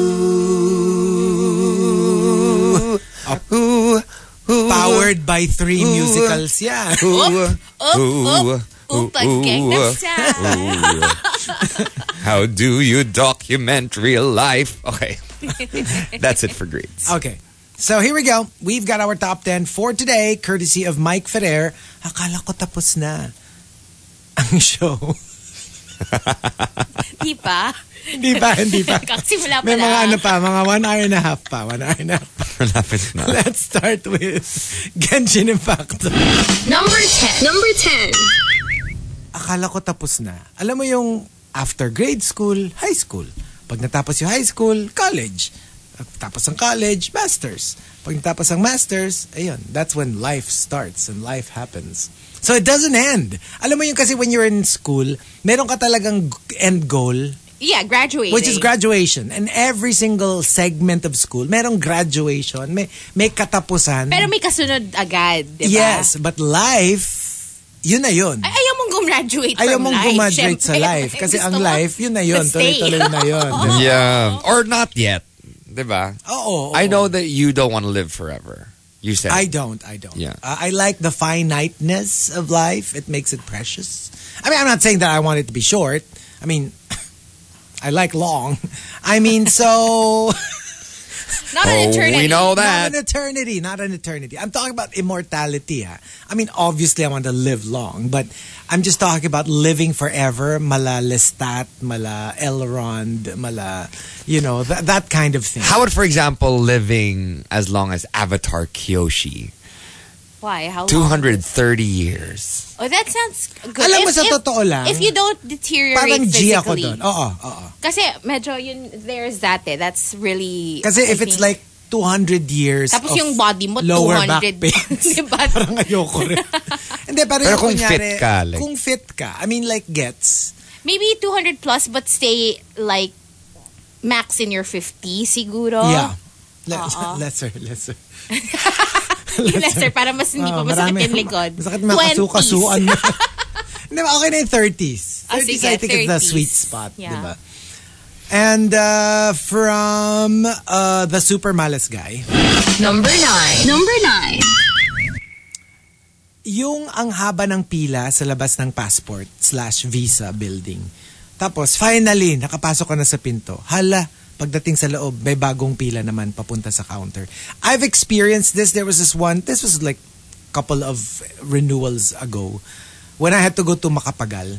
Ooh, ooh, Powered by three musicals, yeah. ooh, Up, ooh, up, Upang Gangnam Style. How do you document real life? Okay. That's it for greets. Okay. So here we go. We've got our top ten for today, courtesy of Mike Ferrer. Akala ko tapos na ang show. Di ba? Hindi pa, hindi pa. Kakasimula pa May mga lang. ano pa, mga one hour and a half pa. One hour and a half pa. Malapit na. Let's start with Genshin Impact. Number ten. Number ten. Akala ko tapos na. Alam mo yung after grade school, high school. Pag natapos yung high school, college. Pag natapos ang college, masters. Pag natapos ang masters, ayun, that's when life starts and life happens. So it doesn't end. Alam mo yung kasi when you're in school, meron ka talagang end goal, Yeah, graduating. which is graduation. And every single segment of school, merong graduation, may, may katapusan. Pero may kasunod agad, di ba? Yes, but life, yun na yun. Ay, ayaw mong gumraduate from Ayaw mong life. gumadrate sa Syempre. life. Kasi Gusto ang mo life, yun na yun. to stay. Tuloy-tuloy na yun. Yeah. Or not yet. Diba? Oo. oo. I know that you don't want to live forever. You said. I don't. I don't. Yeah. Uh, I like the finiteness of life. It makes it precious. I mean, I'm not saying that I want it to be short. I mean, I like long. I mean, so... Not Oh, an eternity. we know Not that. an eternity. Not an eternity. I'm talking about immortality. Ha? I mean, obviously, I want to live long. But I'm just talking about living forever. Mala Lestat, mala Elrond, mala... You know, that, that kind of thing. How would, for example, living as long as Avatar Kyoshi? Why? How long? two hundred thirty years. Oh, that sounds good. Alam mo, If- sa if- totoo lang, If you don't deteriorate Parang G ako physically. doon. Oo, oo. Kasi medyo yun, there's that eh. That's really... Kasi I if it's think- like two hundred years Tapos of yung body mo, lower two hundred. back pains. Diba? Parang ayoko rin. Hindi, pero, Pero yung kung kunyari, fit ka, like- kung fit ka, I mean like gets. Maybe two hundred plus but stay like max in your fifties siguro. Yeah. Le- Oo. lesser, lesser. lesser, para mas hindi pa Oh, masakit marami- yung likod. Masakit mga kasukasuan mo. Hindi ba, okay na yung thirties. Ah, thirties, sige, I think, is the thirties. sweet spot. Yeah. Diba? And uh, from uh, the super malas guy, Number nine. Number nine. yung ang haba ng pila sa labas ng passport slash visa building. Tapos, finally, nakapasok ka na sa pinto. Hala, pagdating sa loob, may bagong pila naman papunta sa counter. I've experienced this. There was this one, this was like couple of renewals ago when I had to go to Macapagal.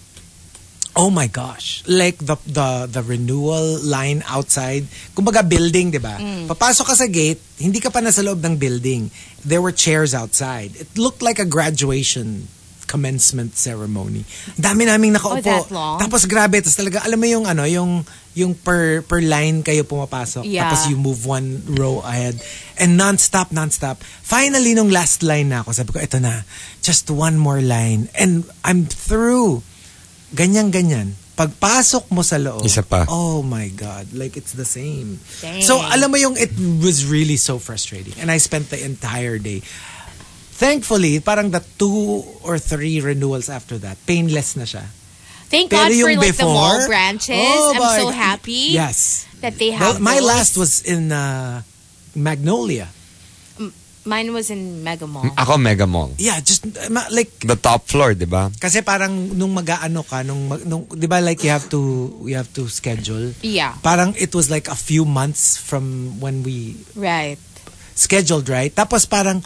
Oh my gosh. Like the the the renewal line outside. Kumbaga building, di ba? Papasok ka sa gate, hindi ka pa nasa loob ng building. There were chairs outside. It looked like a graduation commencement ceremony. Dami naming nakaupo. Oh, that long? Tapos grabe, tapos talaga, alam mo yung ano, yung yung per per line kayo pumapasok. Yeah. Tapos you move one row ahead. And non-stop, non-stop. Finally, nung last line na ako, sabi ko, eto na. Just one more line. And I'm through. Ganyan-ganyan. Pagpasok mo sa loob, Isa pa. oh my God, like it's the same. Dang. So, alam mo yung, it was really so frustrating. And I spent the entire day. Thankfully, parang the two or three renewals after that, painless na siya. Thank Pero God for yung like the mall before, branches. oh I'm my- so happy Yes. that they Well, have my those. last was in uh, Magnolia. Mine was in Mega Mall. Ako Mega Mall. Yeah, just uh, ma- like The top floor, di ba? kasi parang nung mag-aano ka nung, mag- nung 'di ba like you have to you have to schedule. Yeah. Parang it was like a few months from when we Right. scheduled, right? Tapos parang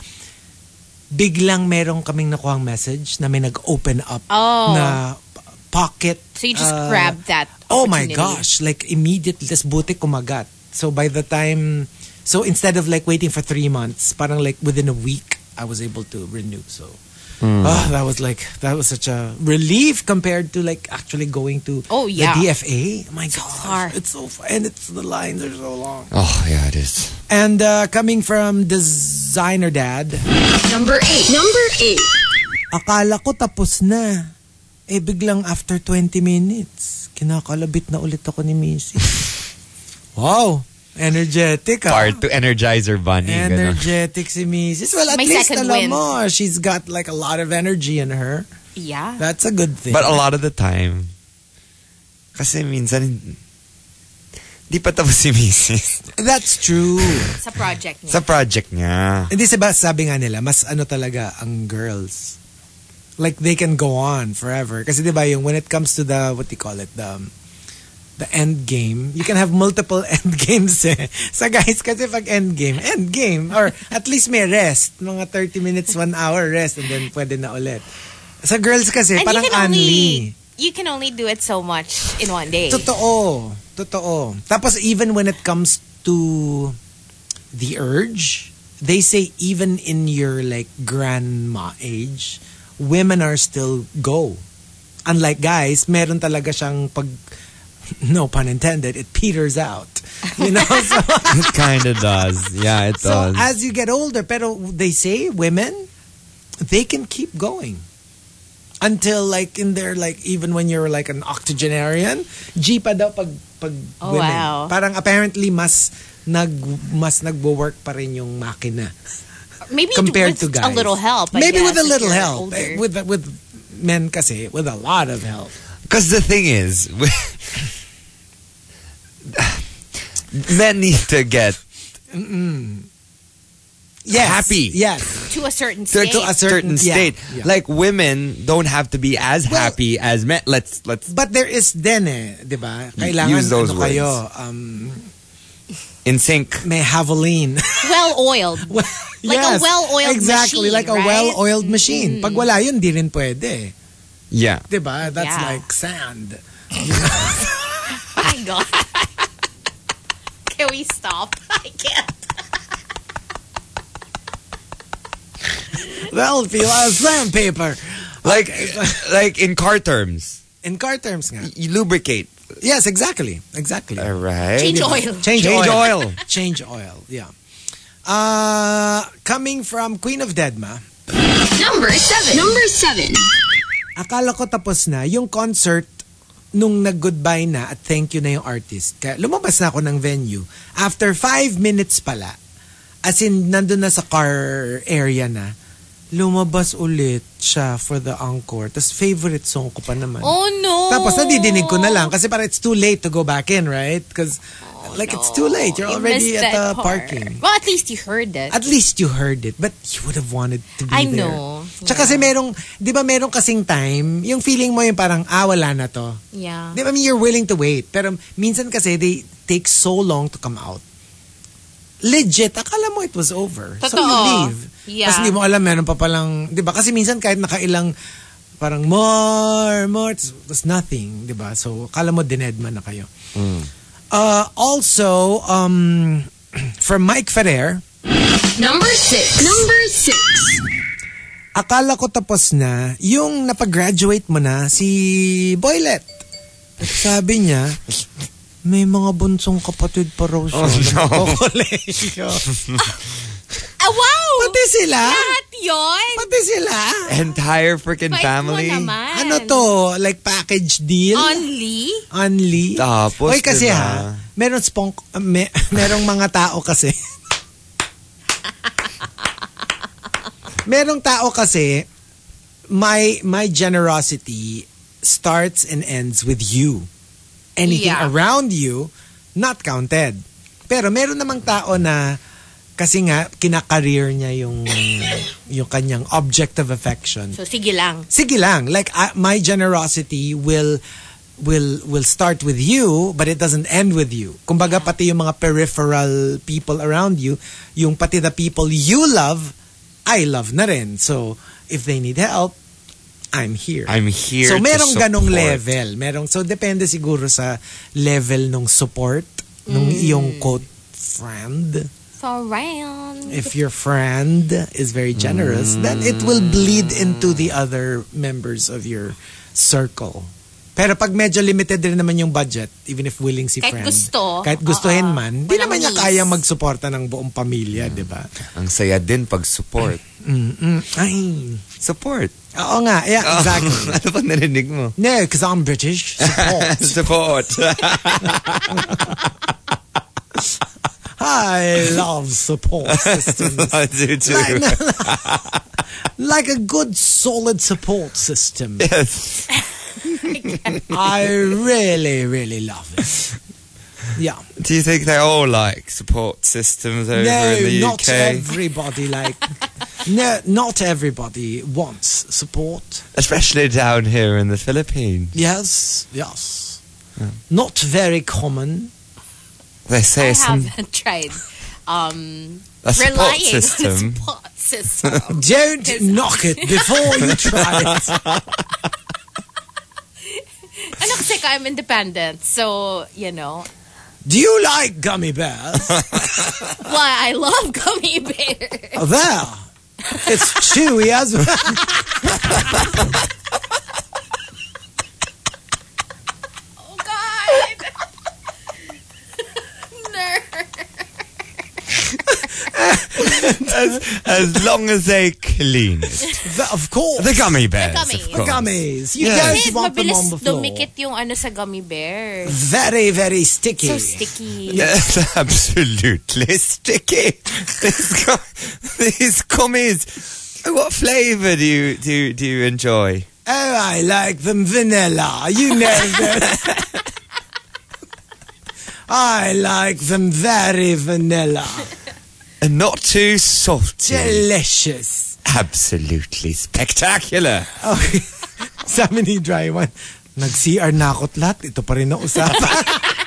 biglang merong kaming nakuhang message na may nag-open up Oh. na pocket. So you just uh, grab that Oh my opportunity. gosh, like immediately, tas buti kumagat. So by the time, so instead of like waiting for three months, parang like within a week, I was able to renew. So, ah, that was like, that was such a relief compared to like actually going to Oh, yeah. the D F A. Oh my gosh, far. it's so far. And it's, the lines are so long. Oh, yeah, it is. And uh, coming from Designer Dad, Number eight. Number eight. akala ko tapos na. Eh biglang after twenty minutes, kinakalabit na ulit ako ni Missy. Wow, energetic ah. Part to Energizer Bunny. ganun. Energetic si Missus Well, at May least second alam win. mo, she's got like a lot of energy in her. Yeah. That's a good thing. But a lot of the time, kasi minsan, di pa tapos si Missus That's true. Sa project niya. Sa project niya. Hindi sabi, sabi nga nila, mas ano talaga ang girls. Like they can go on forever. Kasi di ba yung when it comes to the, what do you call it, the the end game, you can have multiple end games eh. Sa guys kasi pag end game, end game. Or at least may rest. Mga thirty minutes, one hour rest and then pwede na ulit. Sa girls kasi, And parang you can unli. only you can only do it so much in one day. Totoo. Totoo. Tapos even when it comes to the urge, they say even in your like grandma age, women are still go. Unlike guys, meron talaga siyang pag, no pun intended, it peters out. You know? So, It kind of does. Yeah, it so does. as you get older, pero they say women, they can keep going. Until like in their like, even when you're like an octogenarian, G pa daw pag, pag Oh, women. wow. Parang apparently mas nag mas nagwo-work pa rin yung makina Maybe compared with to guys. a little help. I Maybe guess, with a if little you're help. older. Eh, With with men kasi, with a lot of help. Because the thing is, men need to get Yes. happy. Yes. to a certain to, state. to a certain yeah, state. yeah. Like women don't have to be as Well- happy as men. Let's let's But there is din eh, di ba? Kailangan Use those ano kayo, words. um, in sync. may Haveline. well oiled. Like a well-oiled exactly, machine, like a right? well-oiled machine. Pag wala yun, di rin pwede. Yeah. Di ba? That's Yeah. like sand. Oh my god. Can we stop? I can't. Well, feel as sandpaper. Like like in car terms, In car terms nga. you lubricate. Yes, exactly. Exactly. All right. Change oil. Change, Change oil. oil. Change oil, yeah. Uh, coming from Queen of Deadma, Number seven. Number seven. akala ko tapos na yung concert nung nag-goodbye na at thank you na yung artist. Kaya lumabas na ako ng venue. After five minutes pala, as in, nandun na sa car area na, lumabas ulit siya for the encore. Tapos favorite song ko pa naman. Oh no! Tapos nadidinig ko na lang kasi parang it's too late to go back in, right? Because oh, like no. It's too late. You're you already at the part. parking. Well, at least you heard it. At least you heard it. But you would have wanted to be I there. I know. Tsaka yeah. kasi merong, di ba merong kasing time, yung feeling mo yung parang, ah, wala na to. Yeah. Di ba, I mean, you're willing to wait. Pero minsan kasi they take so long to come out. Legit, akala mo it was over. Totoo. So you leave. Yeah. Kasi hindi mo alam, meron pa palang, di ba? Kasi minsan kahit nakailang, parang more, more, it was nothing, di ba? So, akala mo dinedman na kayo. Mm. Uh, also, um, from Mike Ferrer. Number six. Number six. Akala ko tapos na, yung napag-graduate mo na, si Boylet. Sabi niya, may mga bunsong kapatid pa raw siya. Oh, no. Kolehiyo. Ah, wow! Pati sila? Lahat yun? Pati sila? Entire freaking Bait family? mo naman. Ano to? Like package deal? Only? Only? Tapos, Oy, kasi diba? ha, meron spunk, uh, may, merong mga tao kasi. merong tao kasi, my, my generosity starts and ends with you. Anything Yeah. around you, not counted. Pero meron namang tao na kasi nga kinakareer niya yung yung kanyang object of affection. So, sige lang. Sige lang. Like uh, my generosity will will will start with you, but it doesn't end with you. Kumbaga pati yung mga peripheral people around you, yung pati the people you love, I love na rin. So if they need help, I'm here. I'm here so to merong ganong support. level. Merong so depende siguro sa level ng support nung iyong quote friend. Surround. If your friend is very generous, then it will bleed into the other members of your circle. Pero pag medyo limited rin naman yung budget, even if willing si Kahit friend. gusto. Kahit gustuhin Oo. man, di Walang naman niya needs. kayang magsuporta ng buong pamilya, di ba? Ang saya din pag support. Mm-mm. Ay. Support. Oo nga. Yeah, exactly. ano pang narinig mo? No, because I'm British. Support. Support. I love support systems. I do too. Like, no, no. Like a good, solid support system. Yes. I really, really love it. Yeah. Do you think they all like support systems over No, in the U K? not everybody like. No, not everybody wants support. Especially down here in the Philippines. Yes, yes. Not very common. They say I some haven't tried um, a support relying system. on a support system. Don't knock it before you try it. Ano kasi ka, I'm independent. So, you know. Do you like gummy bears? Why, I love gummy bears. Oh, there. It's chewy as well. Oh, God. Nerd. as, as long as they clean it. The- of course. The gummy bears, The gummies. of The course. gummies. You Yeah. don't Kasi want them mabilis on the floor. dumikit yung ano sa gummy bears. Very, very sticky. So sticky. Yes, absolutely sticky. These, gu- these gummies. What flavour do you do you, do you enjoy? Oh, I like them vanilla. You know that. I like them very vanilla. And not too salty. Delicious. Absolutely spectacular. Okay. Sabi ni Dry One, nag-C R na ako't lahat. Ito pa rin ang usapan.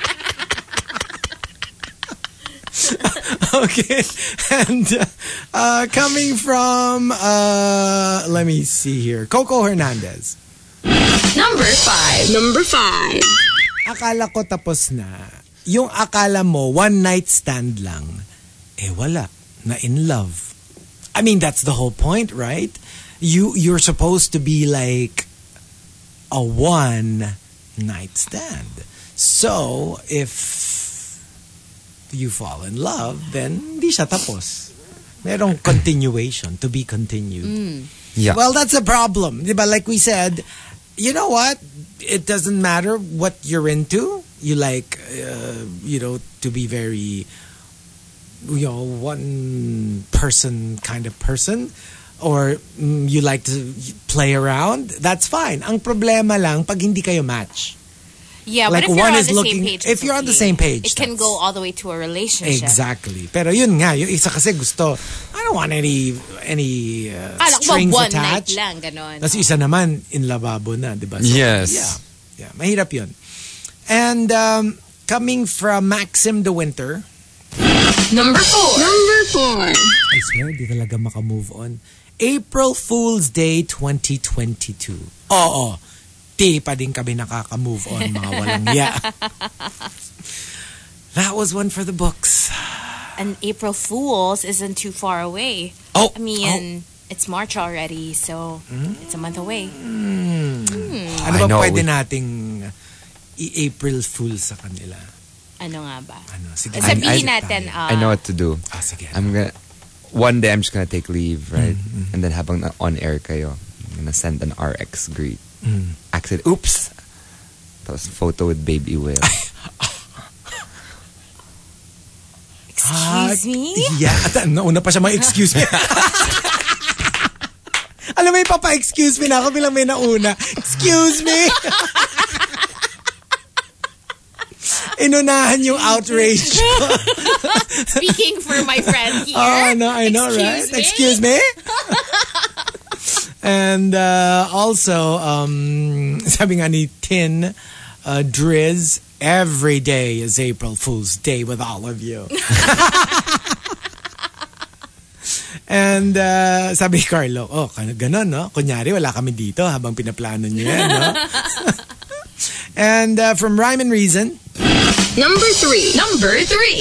Okay. And uh, uh, coming from, uh, let me see here, Coco Hernandez. Number five. Number five. Akala ko tapos na. Yung akala mo, one night stand lang. Eh wala. Na in love. I mean, that's the whole point, right? You, you're supposed to be like a one night stand. So, if you fall in love, then di siya tapos. Merong continuation, to be continued. Yeah. Well, that's a problem. Diba? Like we said, you know what? It doesn't matter what you're into. You like, uh, you know, to be very you know, one person kind of person, or mm, you like to play around, that's fine. Ang problema lang pag hindi kayo match. Yeah, Like, but if you're one on is the looking- same page, if it's you're on the okay. same page, it can that's- go all the way to a relationship. Exactly. Pero yun nga, yung isa kasi gusto, I don't want any any uh, Kala ko ba strings one attached. night lang, ganon. Tapos isa naman, in lababo na, di ba? So, Yes. Yeah. Yeah, mahirap yun. And um, coming from Maxim De Winter, Number four. Number four. I swear, di talaga makamove on. April Fool's Day twenty twenty-two. Oo. Di pa din kami nakaka-move on, mga walang ya. That was one for the books. And April Fools isn't too far away. Oh, I mean, it's March already, so it's a month away. Ano I ba know, pwede we- nating i-April Fool sa kanila? Ano nga ba? Ano, sige. Sabihin I- natin, uh, I know what to do. Ah, sige. I'm gonna one day I'm just gonna take leave, right? And then habang na on air kayo, I'm gonna send an R X greet. Accident. Oops. Tapos photo with baby whale. excuse me? Yeah. At, nauna pa siya mag-excuse me. Alam mo, ipapa-excuse me na ako bilang may nauna. Excuse me! Inunahan yung outrage. Speaking for my friend here. Oh, no, I know, Excuse right? me? Excuse me? And uh, also, um, sabi nga ni Tin uh, Driz, every day is April Fool's Day with all of you. And uh, sabi ni Carlo, oh, ganon, no? Kunyari, wala kami dito habang pinaplano niyo yan, no? And uh, from Rhyme and Reason, Number three. Number three.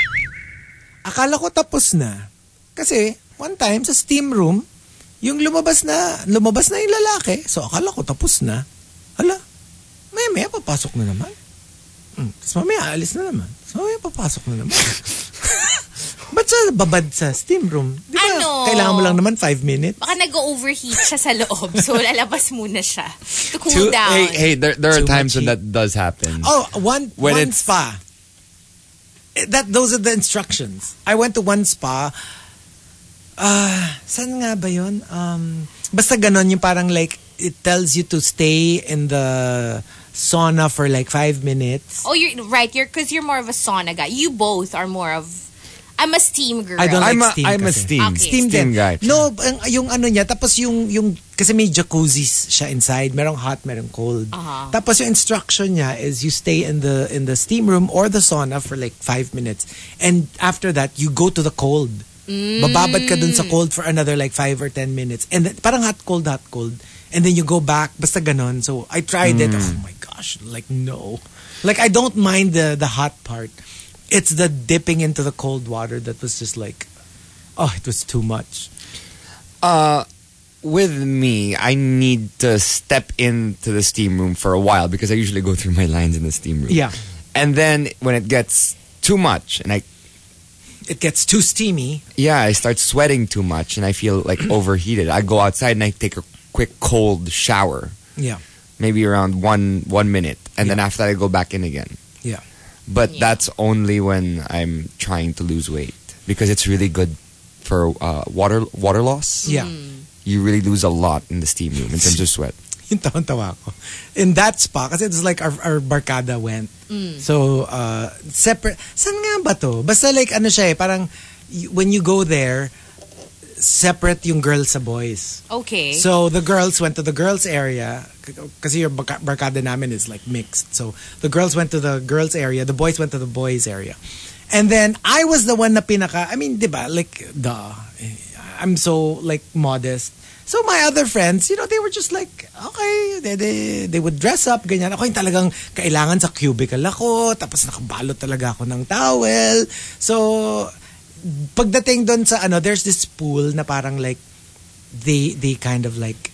akala ko tapos na. Kasi, one time, sa steam room, yung lumabas na, lumabas na yung lalaki. So, akala ko tapos na. Hala, maya maya papasok na naman. Hmm. Tapos mamaya aalis na naman. So, mamaya papasok na naman. Ba't sa babad sa steam room? Di ba, Ano? kailangan mo lang naman five minutes? Baka nag-overheat siya sa loob. So, lalabas muna siya. To cool Too- down. hey, hey, there, there are Too times much when that does happen. Oh, one, When one it's- spa. Eh, That, those are the instructions. I went to one spa. Ah, saan nga ba yun? Um, basta ganon yung parang like, it tells you to stay in the sauna for like five minutes. Oh, you're right. You're because you're more of a sauna guy. You both are more of. I'm a steam girl. I don't like I'm a, steam I'm a kasi. steam. Okay. Steam, Steam din. guy. No, ang- yung ano niya, tapos yung, yung, kasi may jacuzzi siya inside. Merong hot, merong cold. Uh-huh. Tapos yung instruction niya is you stay in the in the steam room or the sauna for like five minutes. And after that, you go to the cold. Bababad ka dun sa cold for another like five or ten minutes. And then, parang hot, cold, hot, cold. And then you go back. Basta ganon. So, I tried it. Oh my gosh. Like, no. Like, I don't mind the the hot part. It's the dipping into the cold water that was just like, oh, it was too much. Uh, with me, I need to step into the steam room for a while because I usually go through my lines in the steam room. Yeah. And then when it gets too much and I, It gets too steamy. yeah, I start sweating too much and I feel like overheated. I go outside and I take a quick cold shower, Yeah. maybe around one one minute, and then Yeah. after that I go back in again. Yeah. But Yeah. that's only when I'm trying to lose weight because it's really good for uh, water water loss. Yeah. You really lose a lot in the steam room in terms of sweat. Yung tawan-tawa ko. In that spa, kasi it was like our, our barkada went. So, uh, separate. Saan nga ba to? Basta like, ano siya eh, parang y- when you go there, separate yung girls sa boys. Okay. So, the girls went to the girls area. k- Kasi your barka- barkada namin is like mixed. So, the girls went to the girls area, the boys went to the boys area. And then, I was the one na pinaka, I mean, di ba, like, duh. I'm so, like, modest. So my other friends, you know, they were just like, okay, they, they, they would dress up, ganyan. Ako yung talagang kailangan sa cubicle ako, tapos nakabalot talaga ako ng towel. So, pagdating doon sa ano, there's this pool na parang like, they, they kind of like,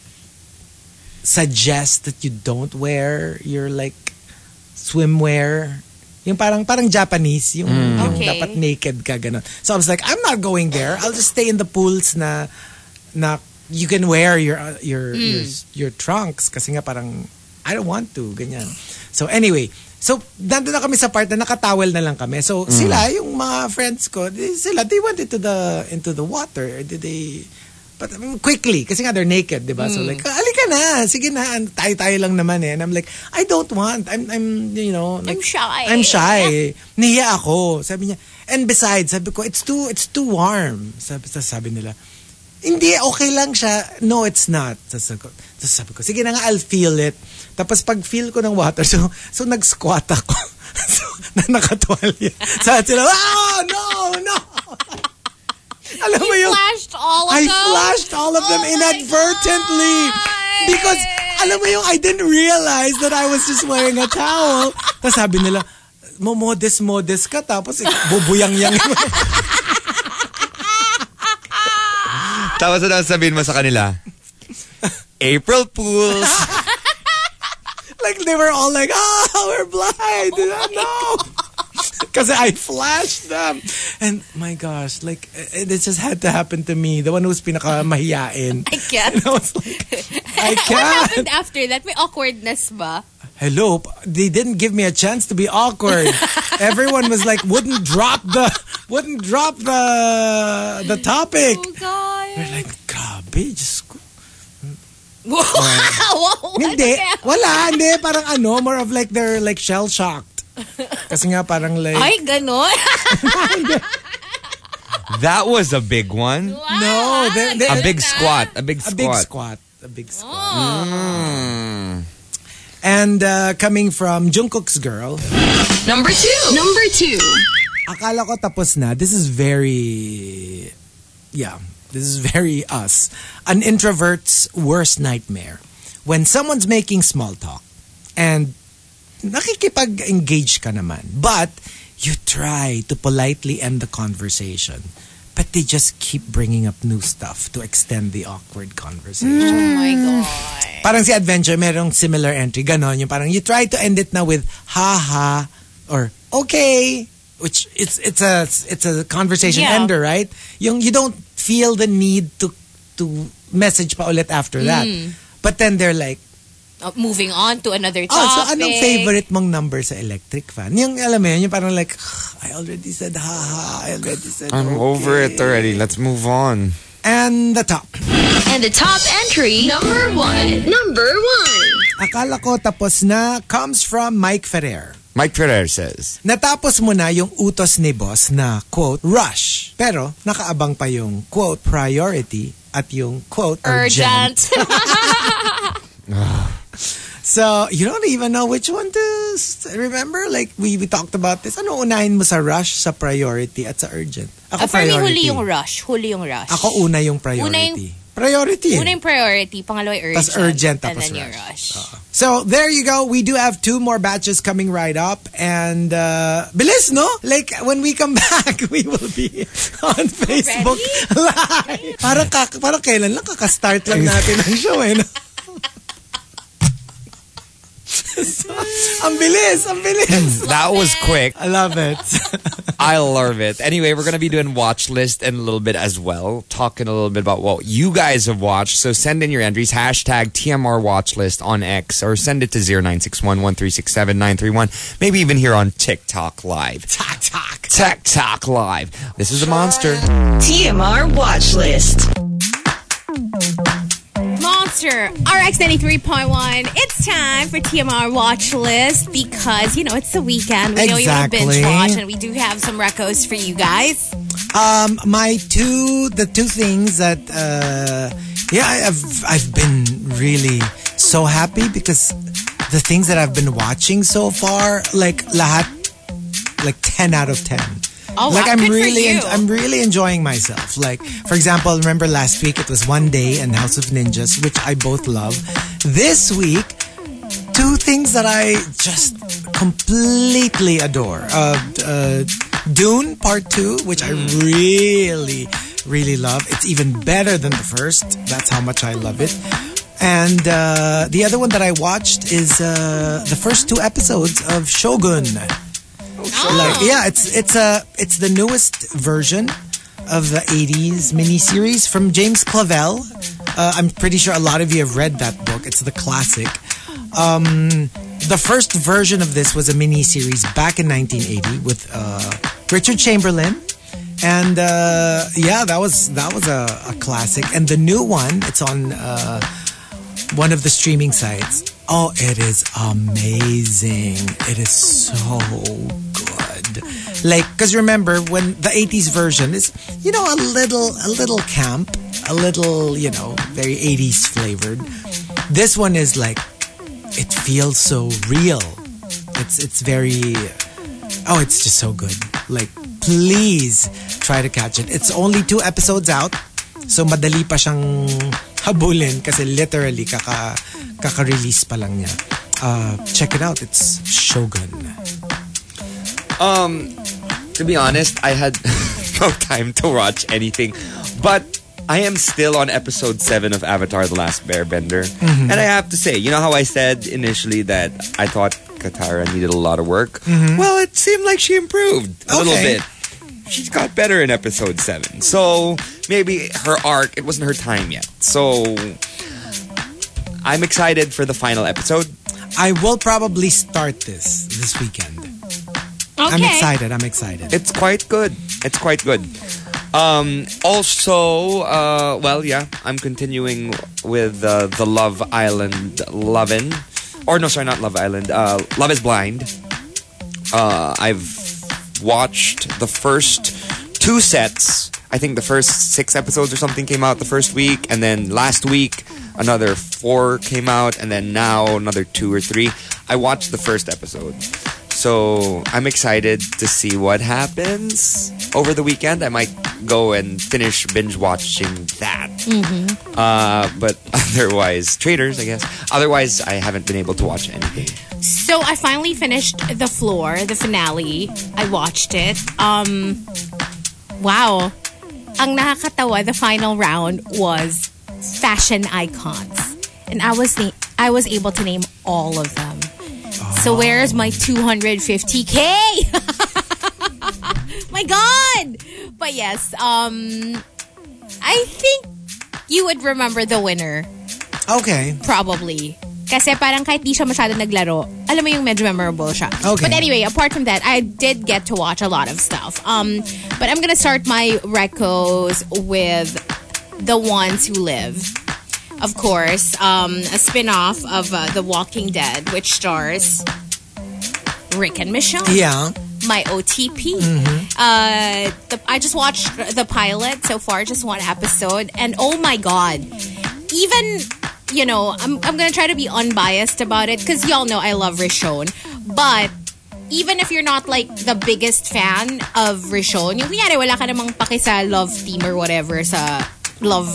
suggest that you don't wear your like, swimwear. Yung parang, parang Japanese, yung, yung Okay. dapat naked ka, gano'n. So I was like, I'm not going there. I'll just stay in the pools na, na, you can wear your uh, your your your trunks kasi nga parang I don't want to ganyan. So anyway, So, nandun na kami sa part na nakatowel na lang kami. So, sila, yung mga friends ko, they, sila, they went into the into the water. Did they... But I mean, quickly, kasi nga they're naked, di ba? So like, alika na, sige na, tayo-tayo lang naman eh. And I'm like, I don't want, I'm, I'm you know, like, I'm shy. I'm shy. Niya ako. Sabi niya, and besides, sabi ko, it's too, it's too warm. Sabi, sabi nila, hindi, okay lang siya. No, it's not. Sabi ko, sabi ko, sige na nga, I'll feel it. Tapos pag feel ko ng water, so, so nag-squat ako. So, na nakatuwalya. Sabi sila, oh, no, no. Alam mo You yung, flashed all of I them? flashed all of them Oh my inadvertently. God. Because, alam mo yung, I didn't realize that I was just wearing a towel. Tapos sabi nila, mo modest, modest ka. Tapos, bubuyang-yang. Tapos ano sabihin mo sa kanila? April Fools. Like, they were all like, oh, we're blind. Oh no. Because I flashed them. And my gosh, like, it, it just had to happen to me. The one who's pinaka-mahiyain. I can't. And I was like, I What can't. happened after that? May awkwardness ba? Hello, they didn't give me a chance to be awkward. Everyone was like, wouldn't drop the, wouldn't drop the, the topic. Oh, God. We're like, grabe, just ko. Wow. Hindi, wala, hindi, parang ano, more of like they're like shell-shocked. Kasi nga parang like, Ay, ganon. That was a big one. no, they, they, A big squat. A big a squat. big squat. A big squat. Mm. And uh, coming from Jungkook's girl, Number two. Number two. akala ko tapos na. This is very, yeah, this is very us. An introvert's worst nightmare. When someone's making small talk and nakikipag-engage ka naman, but you try to politely end the conversation, but they just keep bringing up new stuff to extend the awkward conversation. Oh my God. Parang si Adventure, merong similar entry. Ganon, yung parang you try to end it now with ha-ha or okay, which it's it's a it's a conversation Yeah. ender, right? Yung you don't feel the need to to message pa ulit after that. But then they're like, Uh, moving on to another oh, topic. so anong favorite mong number sa electric fan? Yung alam mo yun, yung parang like, I already said ha-ha, I already said I'm okay. over it already. Let's move on. And the top. And the top entry, number one. Number one. Akala ko tapos na comes from Mike Ferrer. Mike Ferrer says, Natapos mo na yung utos ni boss na, quote, rush. Pero, nakaabang pa yung, quote, priority at yung, quote, urgent. Urgent. So, you don't even know which one to s- remember? Like, we, we talked about this. Ano unahin mo sa rush, sa priority, at sa urgent? Ako, Uh, for me, priority. huli yung rush. Huli yung rush. Ako, una yung priority. Una yung- priority. Una yung priority, pangalawa yung urgent. Tas urgent, and tapos then yung rush. rush. So, there you go. We do have two more batches coming right up. And, uh, bilis, no? Like, when we come back, we will be on Facebook Live. Parang, kak- parang kailan lang, kakastart lang natin ang show, eh. No? So, ang bilis, ang bilis. that was quick. I love it. I love it. Anyway, we're going to be doing watch list in a little bit as well. Talking a little bit about what you guys have watched. So send in your entries. Hashtag T M R watch list on X or send it to zero nine six one, one three six seven, nine three one. Maybe even here on TikTok Live. Talk, talk. TikTok Live. This is a monster. T M R Watch List. Monster R X ninety-three point one. It's time for T M R Watch List because, you know, it's the weekend. We know you want to Exactly. binge watch and we do have some recos for you guys. Um, my two, the two things that, uh, yeah, I've, I've been really so happy because the things that I've been watching so far, like lahat, like ten out of ten. Oh, like wow. I'm Good for really, you. en- I'm really enjoying myself. Like, for example, remember last week it was One Day and House of Ninjas, which I both love. This week, two things that I just completely adore. Uh, uh, Dune Part Two, which I really, really love. It's even better than the first. That's how much I love it. And uh, the other one that I watched is uh, the first two episodes of Shogun. Like, yeah, it's it's a it's the newest version of the eighties miniseries from James Clavell. Uh, I'm pretty sure a lot of you have read that book. It's the classic. Um, the first version of this was a mini-series back in nineteen eighty with uh, Richard Chamberlain. And uh, yeah, that was that was a, a classic. And the new one, it's on uh, one of the streaming sites. Oh, it is amazing. It is so good. Like, because remember, when the eighties version is, you know, a little, a little camp, a little, you know, very eighties flavored. This one is like, it feels so real. It's it's very, oh, it's just so good. Like, please try to catch it. It's only two episodes out, so madali pa siyang habulin kasi literally kaka kaka-release pa lang niya. Uh, check it out. It's Shogun. Um, to be honest, I had no time to watch anything, but I am still on episode seven of Avatar: The Last Airbender, mm-hmm. and I have to say, you know how I said initially that I thought Katara needed a lot of work? Mm-hmm. Well, it seemed like she improved a okay. little bit. She got better in episode seven. So maybe her arc, it wasn't her time yet. So I'm excited for the final episode. I will probably start this this weekend. Okay. I'm excited. I'm excited. It's quite good. It's quite good. Um, also, uh, well, yeah, I'm continuing with uh, the Love Island Lovin'. Or no, sorry, not Love Island. Uh, Love is Blind. Uh, I've watched the first two sets. I think the first six episodes or something came out the first week, and then last week another four came out, and then now another two or three. I watched the first episode, so I'm excited to see what happens over the weekend. I might go and finish binge watching that. Mm-hmm. Uh, but otherwise, Traders, I guess. Otherwise, I haven't been able to watch anything. So I finally finished The Floor, the finale. I watched it. Um, wow. Ang nakakatawa, the final round was fashion icons. And I was na- I was able to name all of them. Oh. So where's my two hundred fifty K? My God! But yes, um, I think you would remember the winner. Okay. Probably. Kasi parang kahit di siya masyado naglaro, alam mo yung medyo memorable siya. Okay. But anyway, apart from that, I did get to watch a lot of stuff. Um, but I'm gonna start my recos with The Ones Who Live. Of course, um, a spin-off of uh, The Walking Dead, which stars Rick and Michonne. Yeah. My O T P. Mm-hmm. Uh, the, I just watched the pilot so far, just one episode, and oh my God, even, you know, I'm I'm gonna try to be unbiased about it because y'all know I love Rishon, but even if you're not like the biggest fan of Rishon, yung kunyari wala ka namang paki sa love team or whatever sa love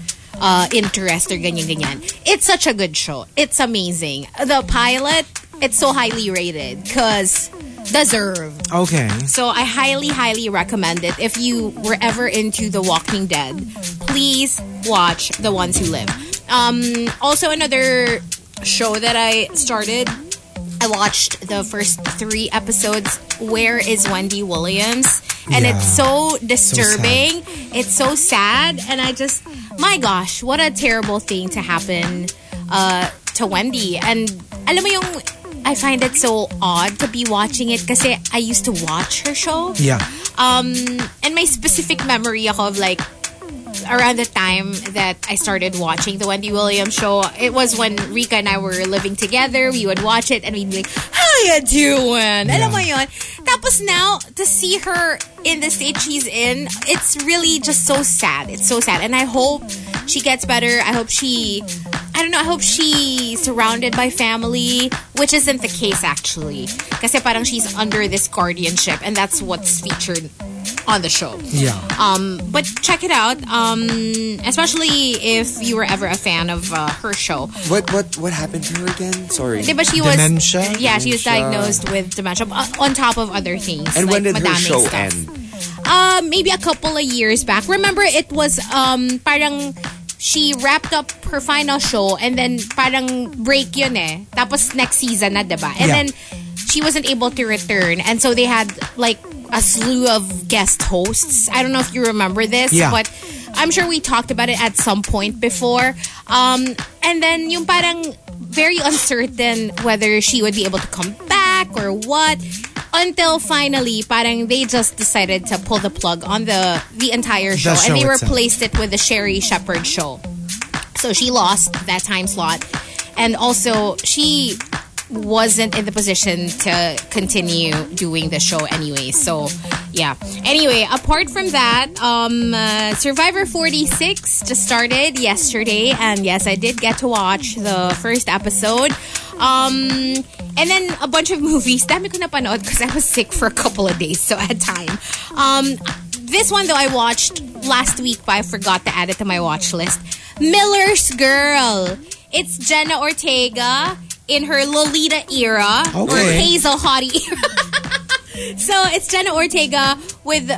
uh, interest or ganyan-ganyan, it's such a good show. It's amazing. The pilot, it's so highly rated because deserve. Okay. So I highly, highly recommend it. If you were ever into The Walking Dead, please watch The Ones Who Live. Um, also, another show that I started, I watched the first three episodes, Where is Wendy Williams? And Yeah. it's so disturbing. So it's so sad. And I just, my gosh, what a terrible thing to happen uh, to Wendy. And alam mo yung, I find it so odd to be watching it kasi I used to watch her show. Yeah. Um, and my specific memory ako of like around the time that I started watching the Wendy Williams show, it was when Rika and I were living together. We would watch it and we'd be like, how you doing? Yeah. Alam mo yun? Tapos now, to see her in the stage she's in, it's really just so sad. It's so sad. And I hope she gets better. I hope she... I don't know, I hope she's surrounded by family, which isn't the case actually. Kasi parang she's under this guardianship and that's what's featured on the show. Yeah. Um, but check it out, um, especially if you were ever a fan of uh, her show. What what what happened to her again? Sorry. But she was Dementia? Yeah, she was Dementia. diagnosed with dementia uh, on top of other things. And like when did her madaming show stuff. end? Uh, maybe a couple of years back. Remember, it was um parang she wrapped up her final show and then parang break yun eh. Tapos next season na, diba? And Yeah. then she wasn't able to return. And so they had like a slew of guest hosts. I don't know if you remember this, Yeah. but I'm sure we talked about it at some point before. Um, and then yung parang very uncertain whether she would be able to come back or what. Until finally, parang they just decided to pull the plug on the the entire show, The show and they itself. replaced it with the Sherry Shepherd show. So she lost that time slot, and also she wasn't in the position to continue doing the show anyway. So yeah. Anyway, apart from that, um, uh, Survivor forty-six just started yesterday, and yes, I did get to watch the first episode. Um, and then a bunch of movies. Dami ko napanood because I was sick for a couple of days, so I had time. Um, this one though I watched last week, but I forgot to add it to my watch list. Miller's Girl. It's Jenna Ortega in her Lolita era or Okay. Hazel Hottie era. So it's Jenna Ortega with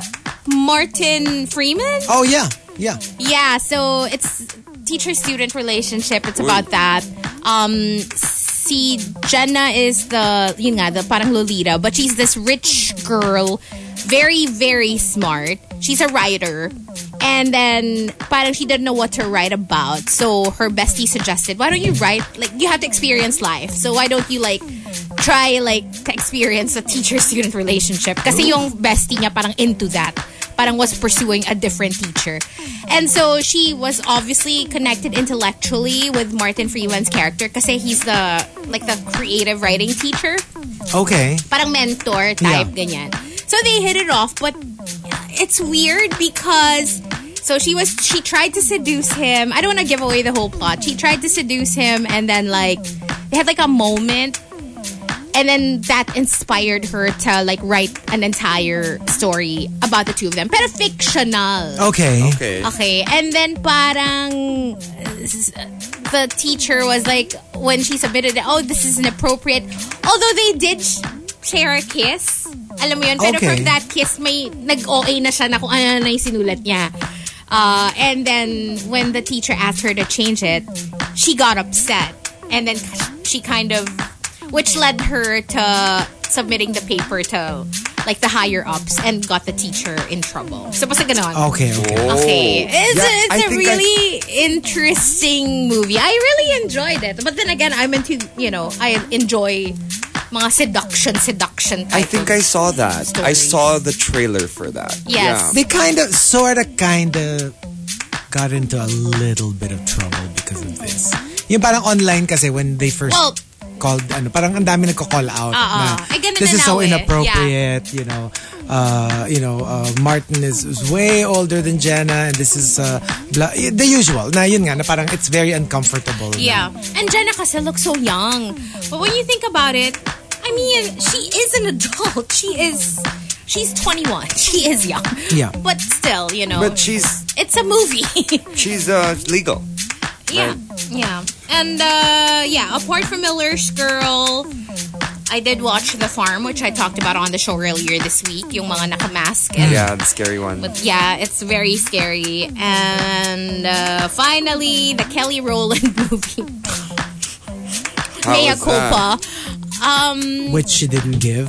Martin Freeman. Oh, yeah. Yeah. Yeah, so it's teacher-student relationship. It's about that. Um, si Jenna is the, yun nga, the parang Lolita, but she's this rich girl, very, very smart. She's a writer. And then, parang she didn't know what to write about. So her bestie suggested, why don't you write, like, you have to experience life. So why don't you, like, try, like, to experience a teacher-student relationship? Kasi yung bestie niya parang into that. Parang was pursuing a different teacher. And so she was obviously connected intellectually with Martin Freeman's character kasi he's the, like, the creative writing teacher. Okay. Parang mentor type, Yeah. ganyan. So they hit it off, but it's weird because so she was she tried to seduce him. I don't want to give away the whole plot. She tried to seduce him, and then like they had like a moment, and then that inspired her to like write an entire story about the two of them, pero fictional. Okay. Okay. Okay, and then parang the teacher was like, when she submitted it, oh, this is inappropriate. Although they did sh- share a kiss. Alam mo yun? Pero Okay. from that kiss, may nag-O A na siya na kung ano na yung sinulat niya. Uh, and then, when the teacher asked her to change it, she got upset. And then, she kind of... Which led her to submitting the paper to, like, the higher-ups and got the teacher in trouble. So, basta ganon. Okay, okay. Okay. It's, Yeah, a, it's I a think really interesting movie. I really enjoyed it. But then again, I'm into, you know, I enjoy mga seduction, seduction type I think of I saw that. story. I saw the trailer for that. Yes. They kind of, sort of, kind of got into a little bit of trouble because of this. Yung parang online kasi when they first Well, called, ano, parang ang dami nagko-call out Ah, na ah. Eh, ganun this na is so now eh. inappropriate, you know. Uh, you know, uh, Martin is, is way older than Jenna and this is uh, blah, the usual. Na yun nga, na parang it's very uncomfortable. na. Yeah. And Jenna kasi looks so young. But when you think about it, I mean, she is an adult. She is... She's twenty-one. She is young. Yeah. But still, you know. But she's it's a movie. she's uh legal. Yeah. Yeah. And, uh, yeah, apart from Miller's Girl, I did watch The Farm, which I talked about on the show earlier this week. Yung mga nakamask. And Yeah, the scary one. But yeah, it's very scary. And uh, finally, the Kelly Rowland movie. How Mea was that? culpa. Um, Which she didn't give.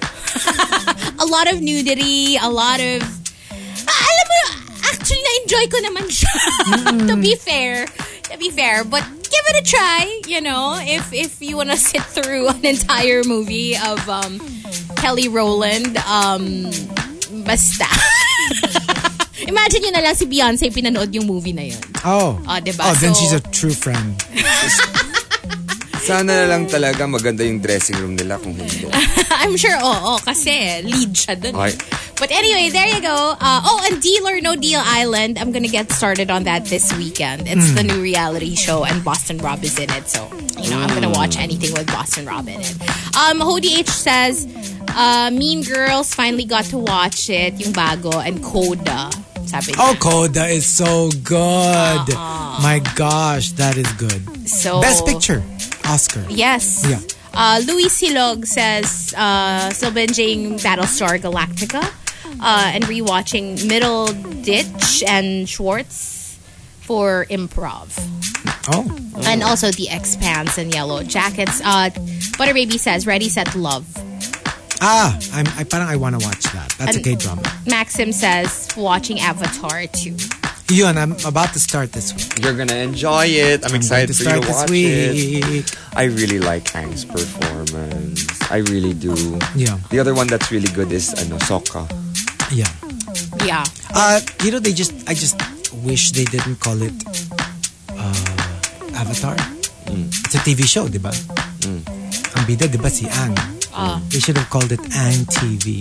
a lot of nudity, a lot of... Ah, alam mo, actually, na-enjoy ko naman siya. to be fair. To be fair. But give it a try, you know, if if you want to sit through an entire movie of um, Kelly Rowland. Um, basta. Imagine yun na lang si Beyonce pinanood yung movie na yun. Oh. Ah, diba? Oh, then So- she's a true friend. Sana na lang talaga maganda yung dressing room nila kung hindi. I'm sure, oo, kasi lead siya dun. Okay. But anyway, there you go. Uh, oh, and Deal or No Deal Island. I'm gonna get started on that this weekend. It's the new reality show, and Boston Rob is in it. So, you know, I'm gonna watch anything with Boston Rob in it. Um, Hody H says, uh, Mean Girls finally got to watch it, yung bago, and Coda. Sabi niya. Oh, Coda is so good. My gosh, that is good. So, Best Picture, Oscar. Yes. Yeah. Uh, Louis Silog says, uh, still binging Battlestar Galactica uh, and rewatching Middle Ditch and Schwartz for improv. Oh. And also The Expanse and Yellow Jackets. Uh, Butter Baby says, Ready, Set, Love. Ah, I'm, I parang I want to watch that. That's And- a K-drama. Maxim says, watching Avatar two. Yun, I'm about to start this week. You're gonna enjoy it. I'm, I'm excited to for you start to this watch week. it. I really like Ang's performance. I really do. Yeah. The other one that's really good is ano, Sokka. Yeah. Yeah. Uh, you know, they just, I just wish they didn't call it uh, Avatar. Mm. It's a T V show, di ba? Mm. Ang bida, di ba, si Ang? Uh. They should have called it Ang T V.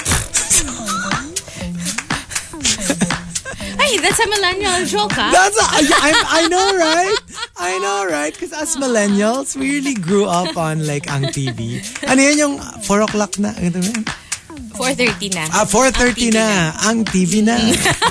Hey, that's a millennial joke, huh? That's a, I, I know, right? I know, right? Because us millennials, we really grew up on like Ang T V. Ano yun yung four o'clock na? Ano yun? four thirty na. Ah, four thirty na. Ang T V na.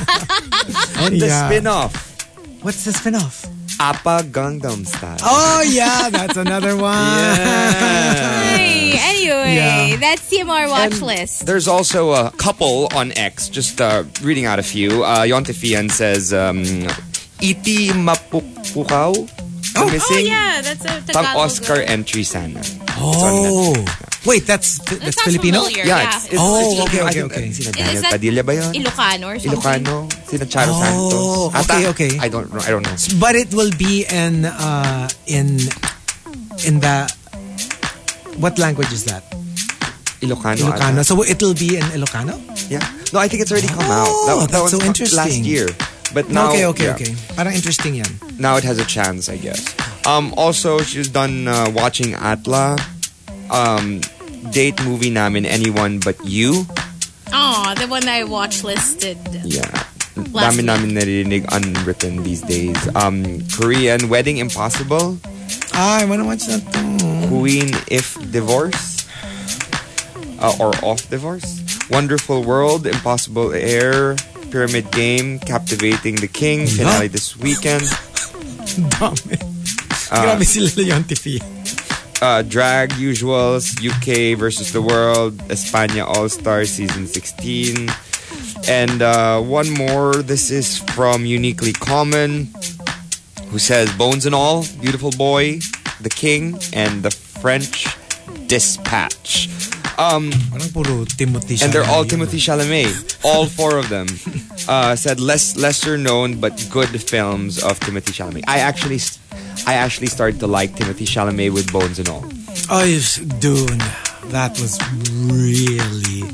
And the Yeah. spin-off. What's the spin-off? Appa Gangnam Style. Oh, yeah. That's another one. Yeah. Hey, anyway, Yeah. that's T M R watch And list. There's also a couple on X, just uh, reading out a few. Uh, Yontifian says, um, Iti Mapupukaw? Oh, Oh missing? yeah, that's a Pang Tagalog. Oscar entry sana. Oh. Wait, that's That that's sounds Filipino? familiar, Yeah, yeah. it's, it's, Oh, it's, okay, I okay, think, okay. uh, Sina Is Daniel that Padilla ba yun? Ilocano or something? Ilocano? Sina Charo Oh, Santos? okay, Ata? okay. I don't know. I don't know. But it will be in uh in in the what language is that? Ilocano. Ilocano. ata. So it'll be in Ilocano? Yeah. No, I think it's already come out. Oh, That, that that's was so from interesting. last year. But now, okay, okay, yeah, okay. Parang interesting yan. now it has a chance, I guess. Um, also, she's done uh, watching Atla. Um, date movie namin, Anyone But You. Oh, the one I watch listed. Yeah. Last Dami namin narinig unwritten these days. Um, Korean Wedding Impossible. Ah, I wanna watch that too. Queen If Divorce. Uh, or Off Divorce. Wonderful World, Impossible Air, Pyramid Game, Captivating the King, finale this weekend. Dami. Grabe sila yung T V. Uh, Drag Usuals, U K versus the World, España All Stars Season sixteen. And uh, one more, this is from Uniquely Common, who says, Bones and All, Beautiful Boy, The King, and The French Dispatch. Um, Parang puro Timothy and they're all Chalamet. Timothy Chalamet. All four of them. Uh, said less lesser known but good films of Timothy Chalamet. I actually, I actually started to like Timothy Chalamet with Bones and All. Oh, yes, dude. That was really,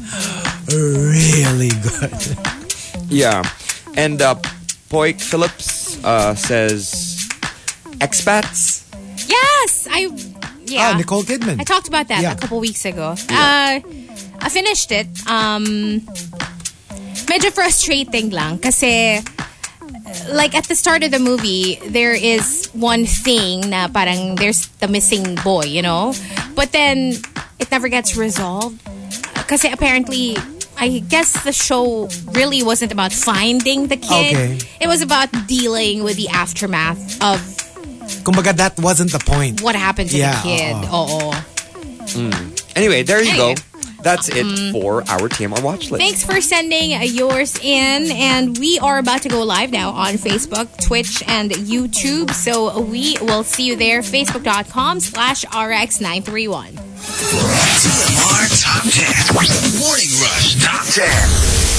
really good. Yeah. And uh, Poik Phillips uh, says expats. Yes, I. Yeah, Ah, Nicole Kidman. I talked about that Yeah. a couple weeks ago. Uh, I finished it. Um, medyo frustrating lang kasi like at the start of the movie, there is one thing na parang there's the missing boy, you know? But then it never gets resolved. Kasi apparently, I guess the show really wasn't about finding the kid. Okay. It was about dealing with the aftermath of Kumbaga, that wasn't the point. what happened to Yeah, the kid. Oo. Anyway, there you Anyway. go. That's it for our T M R watch list. Thanks for sending yours in. And we are about to go live now on Facebook, Twitch, and YouTube. So we will see you there. Facebook.com slash RX931. T M R Top ten. Morning Rush Top ten.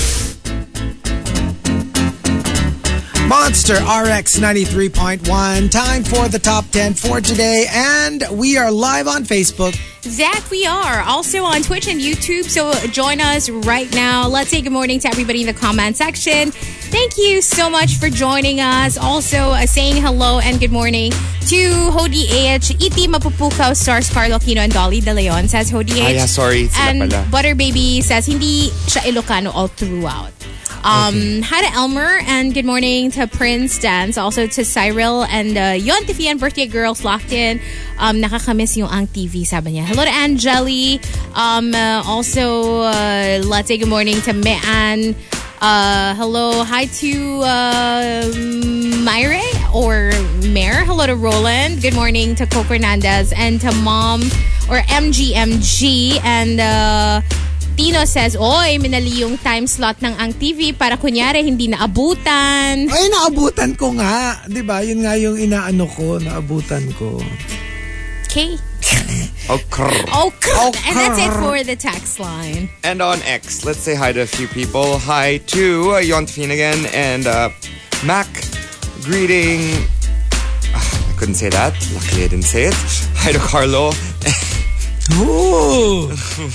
Monster R X ninety-three point one. Time for the top ten for today. And we are live on Facebook. That we are. Also on Twitch and YouTube. So join us right now. Let's say good morning to everybody in the comment section. Thank you so much for joining us. Also uh, saying hello and good morning to Hodi H. Iti Mapupukaw stars Carlo Aquino and Dolly De Leon, says Hodi H. Ah, yeah, sorry. Sila And pala. Butter Baby says hindi siya Ilocano all throughout. Um, Hi to Elmer and good morning to Prince Dance. Also to Cyril and uh, Yontifi and Birthday Girls locked in. Um, nakakamiss yung Ang T V, sabi niya. Hello to Angeli. Um, uh, also, uh, let's say good morning to Mean. Uh, hello, hi to uh, Myre or Mare. Hello to Roland. Good morning to Coco Hernandez and to Mom or M G M G and uh, Tino says, oy, minali yung time slot ng Ang T V para kunyari hindi naabutan. Ay, naabutan ko nga. Diba? Yun nga yung inaano ko. Naabutan ko. Okay. Okay. Okay. And that's it for the text line. And on X, let's say hi to a few people. Hi to uh, Yontifin again and uh, Mac greeting. Ah, I couldn't say that. Luckily, I didn't say it. Hi to Carlo. Ooh.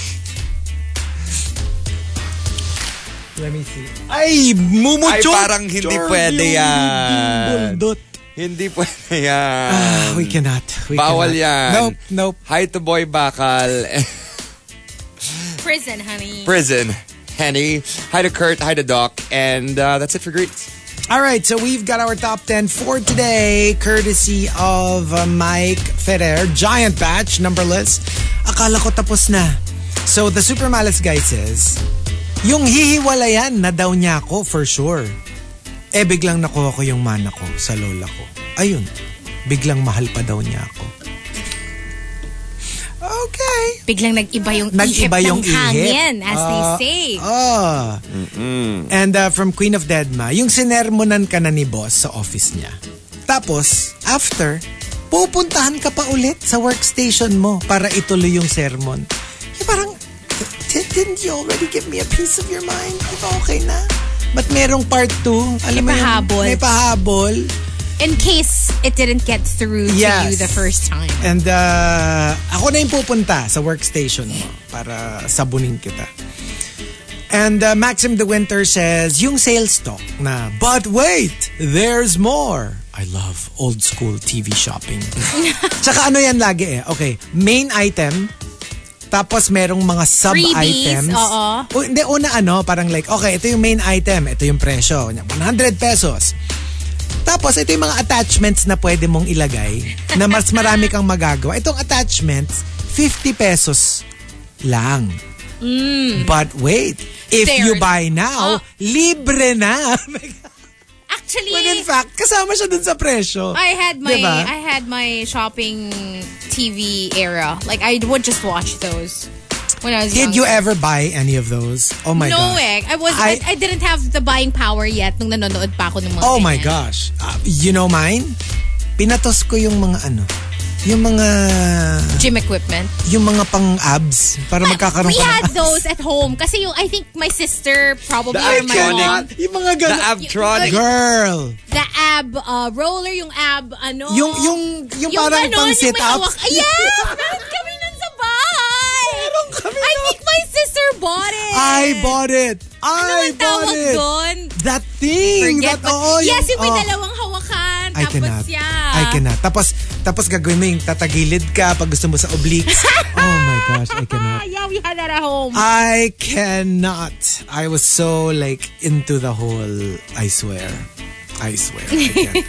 Let me see. Ay, mumucho. Ay, parang hindi pwede yan. Buldot. Hindi pwede yan. Ah, we cannot. We Bawal cannot. yan. Nope, nope. Hi to Boy Bakal. Prison, honey. Prison. Henny. Hi to Kurt. Hi to Doc. And uh, that's it for greets. All right, so we've got our top ten for today, courtesy of uh, Mike Ferrer. Giant batch, numberless. Akala ko tapos na. So the Super Malas guy says, yung hihiwalayan na daw niya ako for sure. Eh, biglang nakuha ko yung mana ko sa lola ko. Ayun, biglang mahal pa daw niya ako. Okay. Biglang nag-iba yung Nag-iba ihip yung ng hangin, ihip. as Uh, they say. Oh. And uh, from Queen of Deadma, yung sinermonan ka na ni boss sa office niya. Tapos, after, pupuntahan ka pa ulit sa workstation mo para ituloy yung sermon. Yung parang, didn't you already give me a piece of your mind? Ito okay na. But merong part two. Alam May mo yung, pahabol. May pahabol. In case it didn't get through Yes. to you the first time. And uh, ako na yung pupunta sa workstation mo para sabunin kita. And uh, Maxim de Winter says, yung sales talk na, but wait, there's more. I love old school T V shopping. Tsaka ano yan lagi eh. Okay, main item, tapos merong mga sub-items. Freebies, oo. O, hindi, una ano, parang like, okay, ito yung main item, ito yung presyo, one hundred pesos. Tapos, ito yung mga attachments na pwede mong ilagay na mas marami kang magagawa. Itong attachments, fifty pesos lang. Mm. But wait, if There- you buy now, Oh. libre na. Actually, When in fact, kasama siya dun sa presyo. I had my Diba? I had my shopping T V era. Like I would just watch those when I was Did younger. you ever buy any of those? Oh my no gosh. eh. I was I- I, I didn't have the buying power yet nung nanonood pa ako ng mga Oh my ganyan. gosh. Uh, you know mine? Pinatos ko yung mga ano, yung mga Gym equipment. yung mga pang-abs para magkakaroon We ka ng had abs. those at home kasi yung I think my sister probably The or my mom iconic- Yung mga The ganun. Abtronic. Girl. the ab uh, roller yung ab ano Yung, yung, yung, parang ganon, pang yung sit may up. hawak. Ah, yes! Meron kami nun sa bahay! Meron kami I nun. think my sister bought it. I bought it. Ano I ang bought tawag it. doon? That thing. Forget that, what- oh, yes, yung may oh. dalawang hawakan. I tapos cannot. yeah. I cannot. Tapos, tapos gagawin mo yung tatagilid ka pag gusto mo sa obliques. Oh my gosh, I Ah, cannot. yeah, we had that at home. I cannot. I was so like into the whole, I swear. I swear. I can't.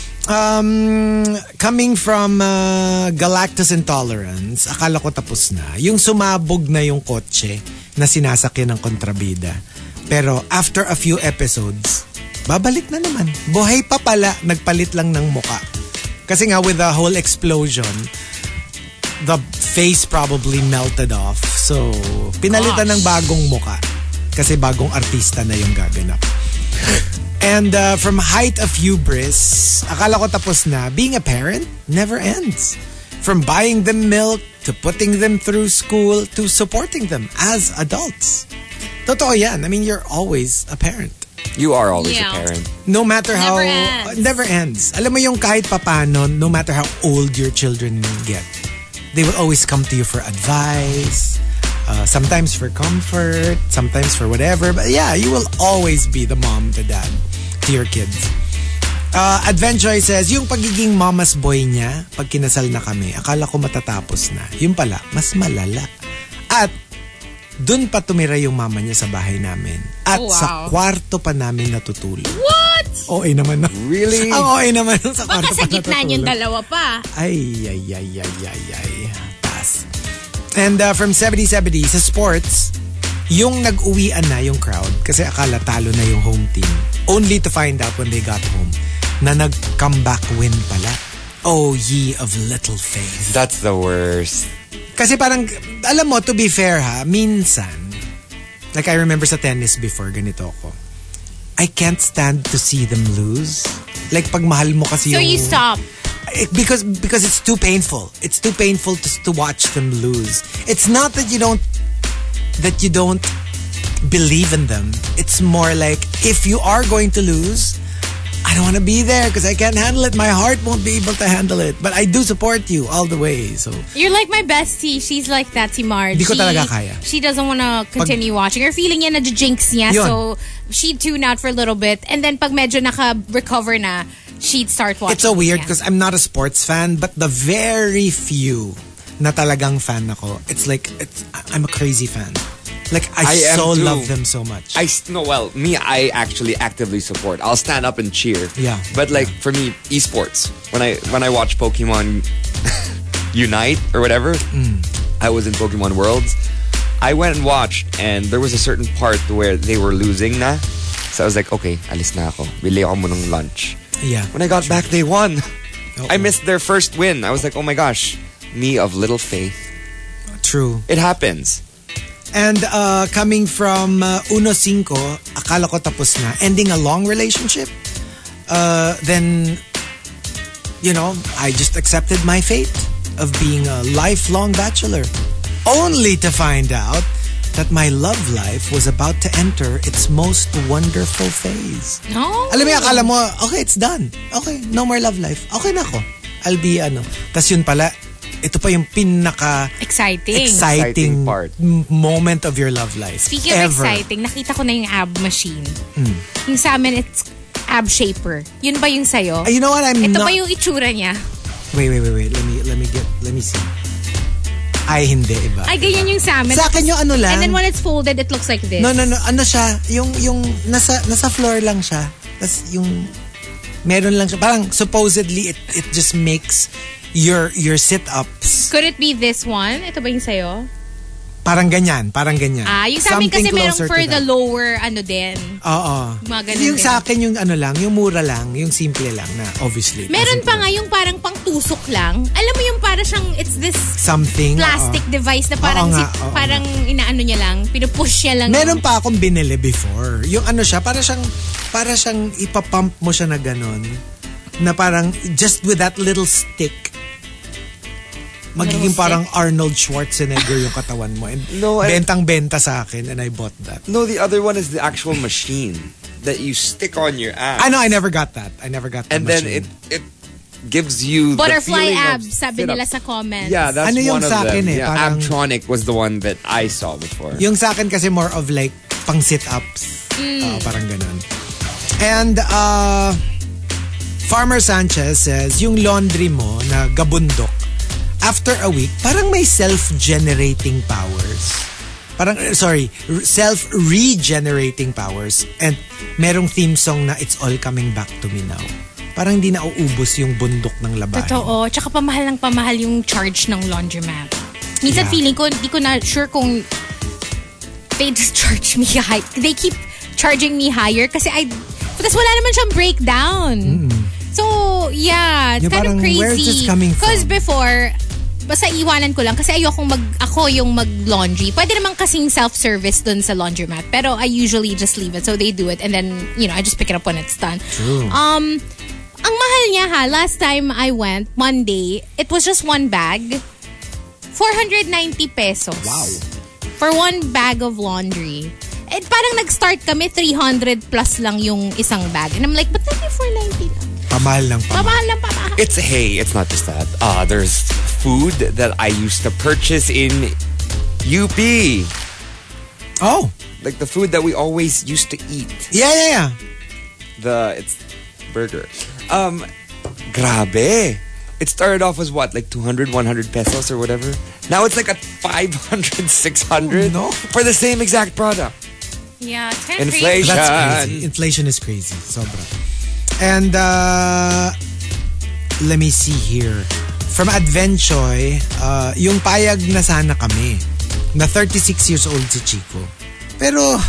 Um, coming from uh, Galactus Intolerance, akala ko tapos na. Yung sumabog na yung kotse na sinasakyan ng kontrabida. Pero after a few episodes, babalik na naman. Buhay pa pala, nagpalit lang ng muka. Kasi nga with the whole explosion, the face probably melted off. So, pinalitan ng bagong muka. Kasi bagong artista na yung gaganap. And uh, from height of hubris, akala ko tapos na, being a parent never ends. From buying them milk, to putting them through school, to supporting them as adults. Totoo yan. I mean, you're always a parent. You are always Yeah. a parent. No matter how... Never ends. uh, never ends. Alam mo yung kahit papano, no matter how old your children get, they will always come to you for advice, uh, sometimes for comfort, sometimes for whatever. But yeah, you will always be the mom, the dad to your kids. Uh, Adventure says, yung pagiging mama's boy niya, pag kinasal na kami, akala ko matatapos na. Yung pala, mas malala. At dun pa tumira yung mama niya sa bahay namin. At Oh, wow. sa kwarto pa namin natutulog. What? O A naman na. Really? Ang O A naman nung sa Baka kwarto sa pa gitna natutulog. yung dalawa pa. Ay, ay, ay, ay, ay, ay. Pass. And uh, from seventy seventy, sa sports, yung nag-uwian na yung crowd kasi akala talo na yung home team. Only to find out when they got home na nag-comeback win pala. Oh, ye of little faith. That's the worst. Kasi parang, alam mo, to be fair ha, minsan, like I remember sa tennis before, ganito ako. I can't stand to see them lose. Like pag mahal mo kasi So yung... you stop. It, because because it's too painful. It's too painful to to watch them lose. It's not that you don't that you don't believe in them. It's more like if you are going to lose, I don't want to be there because I can't handle it. My heart won't be able to handle it. But I do support you all the way. So You're like my bestie. She's like that, si Marge. Hindi ko She- talaga kaya. She doesn't want to continue watching. Or feeling niya na-jinx niya. Yun. So, she'd tune out for a little bit. And then pag medyo naka-recover na, she'd start watching. it's so weird again. because I'm not a sports fan, but the very few na talagang fan ako, it's like, it's, I'm a crazy fan. Like, I, I am so too. love them so much. I s- no, well, me, I actually actively support. I'll stand up and cheer. Yeah. But like for me, esports. When I when I watch Pokemon Unite or whatever, Mm. I was in Pokemon Worlds. I went and watched, and there was a certain part where they were losing na. So I was like, okay, alis na ako. Bili ako mo ng lunch. yeah. When I got back, they won. Oo. I missed their first win. I was like, oh my gosh, me of little faith. True. It happens. And uh, coming from uh, Uno Cinco, akala ko tapos na. Ending a long relationship. Uh, then, you know, I just accepted my fate of being a lifelong bachelor. Only to find out that my love life was about to enter its most wonderful phase. No. Alam mo, akala mo, okay, it's done. Okay, no more love life. Okay na ako. I'll be ano. Tas yun pala, ito pa yung pinaka Exciting. exciting Exciting part. m- moment of your love life. Speaking of ever. exciting, nakita ko na yung ab machine. Hmm. Yung sa amin, it's ab shaper. Yun ba yung sayo? Ah, you know what? I'm Ito not... ba yung itsura niya? Wait, wait, wait, wait. Let me, let me get, let me see. Ay, hindi, iba. Ay, ganyan yung sa amin. Sa akin yung ano lang. And then when it's folded, it looks like this. No, no, no. Ano siya? Yung, yung, nasa, nasa floor lang siya. Tapos yung, meron lang siya. Parang, supposedly, it, it just makes your, your sit-ups. Could it be this one? Ito ba yung sayo? Parang ganyan, parang ganyan. Ah, yung sa amin kasi Something meron closer for to the that. lower, ano din. Oo. Mga ganun Yung din. sa akin yung ano lang, yung mura lang, yung simple lang na obviously. Meron doesn't pa work. nga yung parang pang tusok lang. Alam mo yung para siyang, it's this Something. plastic oo. device na parang Oo nga, si- oo parang inaano niya lang, pinupush niya lang. Meron pa akong binili before. Yung ano siya, para siyang, para siyang ipapump mo siya na ganon. Na parang, just with that little stick, magiging Little parang Arnold Schwarzenegger yung katawan mo. And No, I- bentang-benta sa akin and I bought that. No, the other one is the actual machine that you stick on your ass. I know, I never got that. I never got that And then machine. it it gives you the Butterfly feeling of abs, sabi sit-up. nila sa comments. Yeah, that's Ano yung one of sa akin them. eh, Yeah, parang- Abtronic was the one that I saw before. Yung sa akin kasi more of like pang sit-ups. Uh, parang ganun. And uh, Farmer Sanchez says, yung laundry mo na gabundok, after a week, parang may self-generating powers. Parang, uh, sorry, r- self-regenerating powers. And merong theme song na It's All Coming Back to Me Now. Parang hindi na uubos yung bundok ng labahin. Totoo. Tsaka pamahal ng pamahal yung charge ng laundromat. Minsan Yeah. feeling ko, hindi ko na sure kung they just charge me high. They keep charging me higher kasi I... Tapos wala naman siyang breakdown. So, yeah. It's Yung kind of parang, crazy. where is this coming from? Because before, basta iwanan ko lang kasi ayokong mag... Ako yung mag-laundry. Pwede naman kasing self-service dun sa laundromat. Pero I usually just leave it. So they do it. And then, you know, I just pick it up when it's done. True. Um... Ang mahal niya ha, last time I went, Monday, it was just one bag. four hundred ninety pesos. Wow. For one bag of laundry. Eh, parang nag-start kami, three hundred plus lang yung isang bag. And I'm like, but then four ninety lang. Pamahal ng pamahal. Pamahal lang, pamahal. It's hey, it's not just that. Uh, there's food that I used to purchase in U P. Oh. Like the food that we always used to eat. Yeah, yeah, yeah. The it's burger. Um grabe. It started off as what, like two hundred, one hundred pesos or whatever. Now it's like at five hundred, six hundred Oh, no. for the same exact product. Yeah, it's kind of Inflation. crazy. That's crazy. Inflation is crazy. Sobra. And uh, let me see here. From Advenchoy, uh, yung payag na sana kami. Na thirty-six years old si Chico. Pero,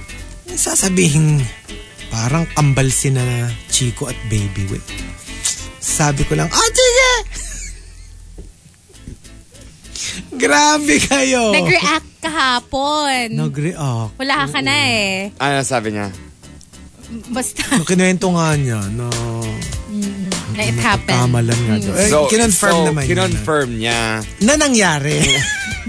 sasabihin, parang kambal si na Chico at Baby Wit. Sabi ko lang, ah, sige! Grabe kayo! Nag-react kahapon. Nag-react. Wala ka na eh. Ano sabi niya? Basta, No, kinuwento nga niya na na it happened. kamalan nga daw. Eh, kinonfirm so, naman kinonfirm niya. yun. Na nangyari.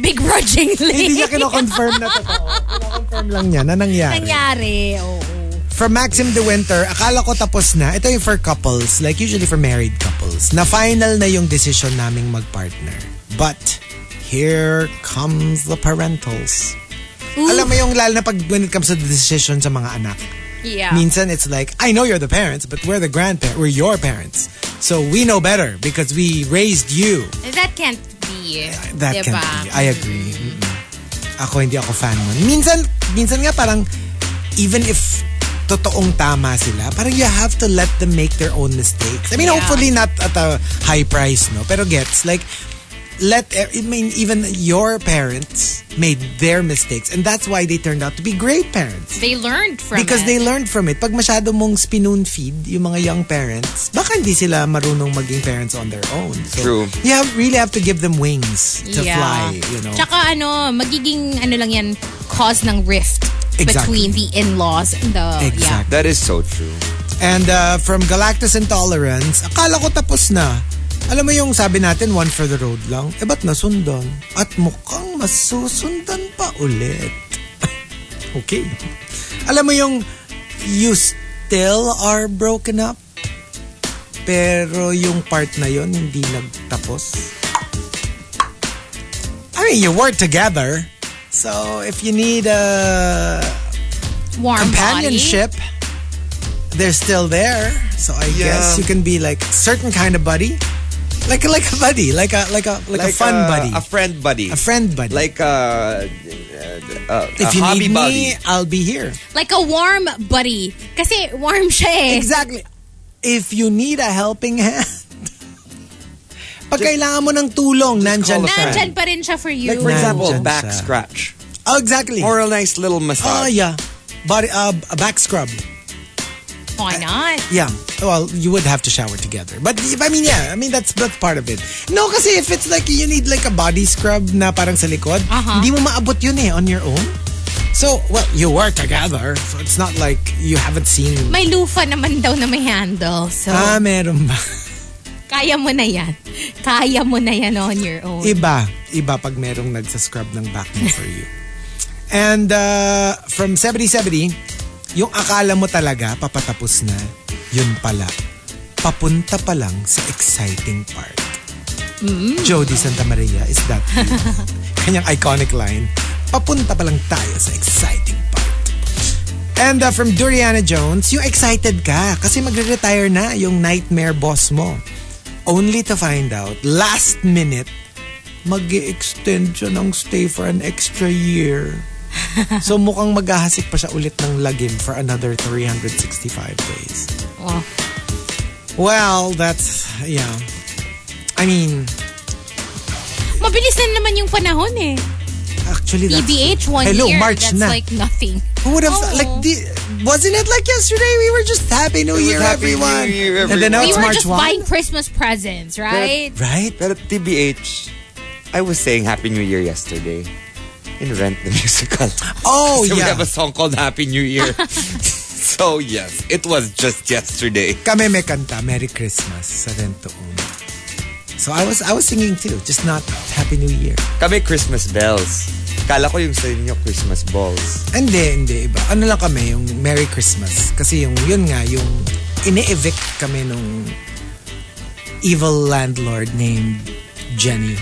Begrudgingly. Hindi niya kinoconfirm na totoo. Kinoconfirm lang niya na nangyari. Nangyari, oo. from Maxim De Winter, akala ko tapos na. Ito yung for couples, like usually for married couples, na final na yung decision naming magpartner. But, here comes the parentals. Ooh. Alam mo yung lalo na pag when it comes to the decision sa mga anak. Yeah. Minsan it's like, I know you're the parents, but we're the grandparents. We're your parents. So we know better because we raised you. That can't be. That diba? can't be. I agree. Mm-mm. Ako hindi ako fan mo. Minsan, minsan nga parang, even if totoong tama sila, parang you have to let them make their own mistakes. I mean, yeah. hopefully not at a high price, no? Pero gets, like, let, I mean, even your parents made their mistakes. And that's why they turned out to be great parents. They learned from Because it. they learned from it. Pag masyado mong spoon feed yung mga young parents, baka hindi sila marunong maging parents on their own. So, true. You have, really have to give them wings to yeah. fly, you know? Tsaka ano, magiging ano lang yan, cause ng rift exactly. between the in-laws and the... Exactly. Yeah. That is so true. And uh, from Galactus Intolerance, akala ko tapos na. Alam mo yung sabi natin, one for the road lang. Eh, ba't nasundan? At mukhang masusundan pa ulit. Okay. Alam mo yung, you still are broken up, pero yung part na yon hindi nagtapos. I mean, you were together. So, if you need a warm companionship, body. They're still there. So, I yeah. guess you can be like certain kind of buddy. Like a, like a buddy, like a like a like, like a fun a, buddy, a friend buddy, a friend buddy. Like a, a, a if you hobby need buddy. me, I'll be here. Like a warm buddy, kasi warm siya eh. Exactly. If you need a helping hand, pag just, kailangan mo ng tulong, nandyan siya. Nandyan pa rin siya for you. Like for example, nandyan back siya. scratch. Oh, exactly. Or a nice little massage. Oh yeah, body uh, a back scrub. Why not? Yeah. Well, you would have to shower together. But, I mean, yeah. I mean, that's that's part of it. No, kasi if it's like, you need like a body scrub na parang sa likod, uh-huh. hindi mo maabot yun eh on your own. So, well, you were together. So, it's not like you haven't seen... May lufa naman daw na may handle. So, ah, meron ba? Kaya mo na yan. Kaya mo na yan on your own. Iba. Iba pag merong nagsascrub ng back mo for you. And uh, from seventy seventy, yung akala mo talaga papatapos na, yun pala, papunta pa lang sa exciting part. Mm-hmm. Jody Santa Maria, is that you? Kanyang iconic line, papunta pa lang tayo sa exciting part. And uh, from Duriana Jones, yung excited ka kasi magre-retire na yung nightmare boss mo. Only to find out, last minute, mag-i-extend siya ng stay for an extra year. So mukhang maghahasik pa siya ulit ng lagim for another three hundred sixty-five days. Oh. Well, that's, yeah. I mean... Mabilis na naman yung panahon eh. Actually, that's... E B H, one hello, year. March That's na. like nothing. Who would have... Oh. Like, the, wasn't it like yesterday? We were just Happy New Year, Happy everyone. New Year, everyone. And then now We it's were March just one. buying Christmas presents, right? Right? Pero T B H, I was saying Happy New Year yesterday. In Rent the Musical. Oh, so yeah. we have a song called Happy New Year. So, yes, it was just yesterday. Kami may kanta, Merry Christmas sa Rent to Own. So I was I was singing too, just not Happy New Year. Kami Christmas bells. Kala ko yung sa inyo Christmas balls. Hindi, hindi iba. Ano lang kami, yung Merry Christmas. Kasi yung, yun nga, yung ini-evict kami nung evil landlord named Jenny.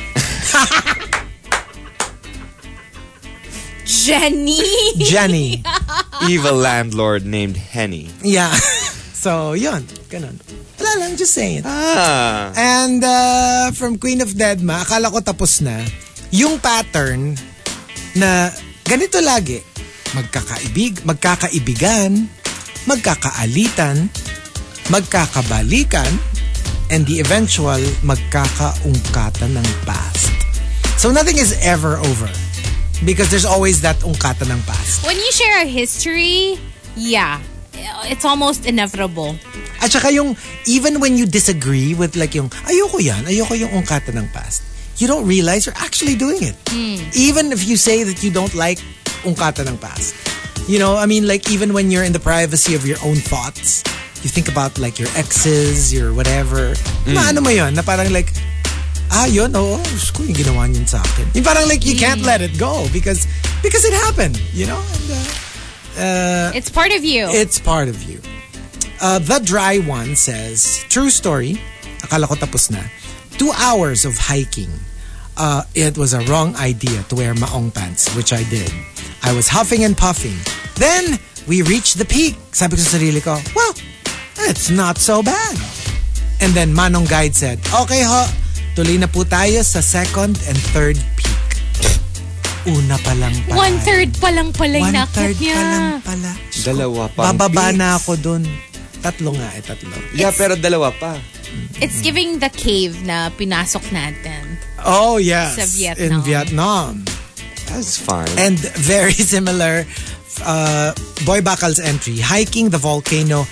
Jenny. Jenny. Evil landlord named Henny. Yeah. So, yun. Ganun. Wala lang, just saying. Ah. And uh, from Queen of Deadma, akala ko tapos na, yung pattern na ganito lagi, magkakaibig, magkakaibigan, magkakaalitan, magkakabalikan, and the eventual magkakaungkatan ng past. So nothing is ever over because there's always that ungkatan ng past. When you share a history, yeah, it's almost inevitable. At saka yung, even when you disagree with like yung, ayoko yan, ayoko yung ungkatan ng past, you don't realize you're actually doing it. Mm. Even if you say that you don't like ungkatan ng past. You know, I mean, like even when you're in the privacy of your own thoughts, you think about like your exes, your whatever. Mm. Na ano mo yun, na parang like, ah, yun, oo, Diyos ko, yung ginawa niyan sa akin. Yung parang like, you can't let it go because because it happened, you know? And, uh, Uh, It's part of you. It's part of you. Uh, the Dry One says, true story. Akala ko tapos na. Two hours of hiking. Uh, it was a wrong idea to wear maong pants, which I did. I was huffing and puffing. Then, we reached the peak. Sabi ko sa sarili ko, well, it's not so bad. And then Manong Guide said, okay ho, tuloy na po tayo sa second and third peak. Una pa lang pala. One-third pa lang pala yung One-third nakit niya. pa lang pala. Dalawa pa. Bababa na ako dun. Tatlo nga eh, tatlo. Yeah, pero dalawa pa. It's giving the cave na pinasok natin. Oh, yes. Sa Vietnam. In Vietnam. That's fine. And very similar, uh, Boy Bacal's entry, hiking the volcano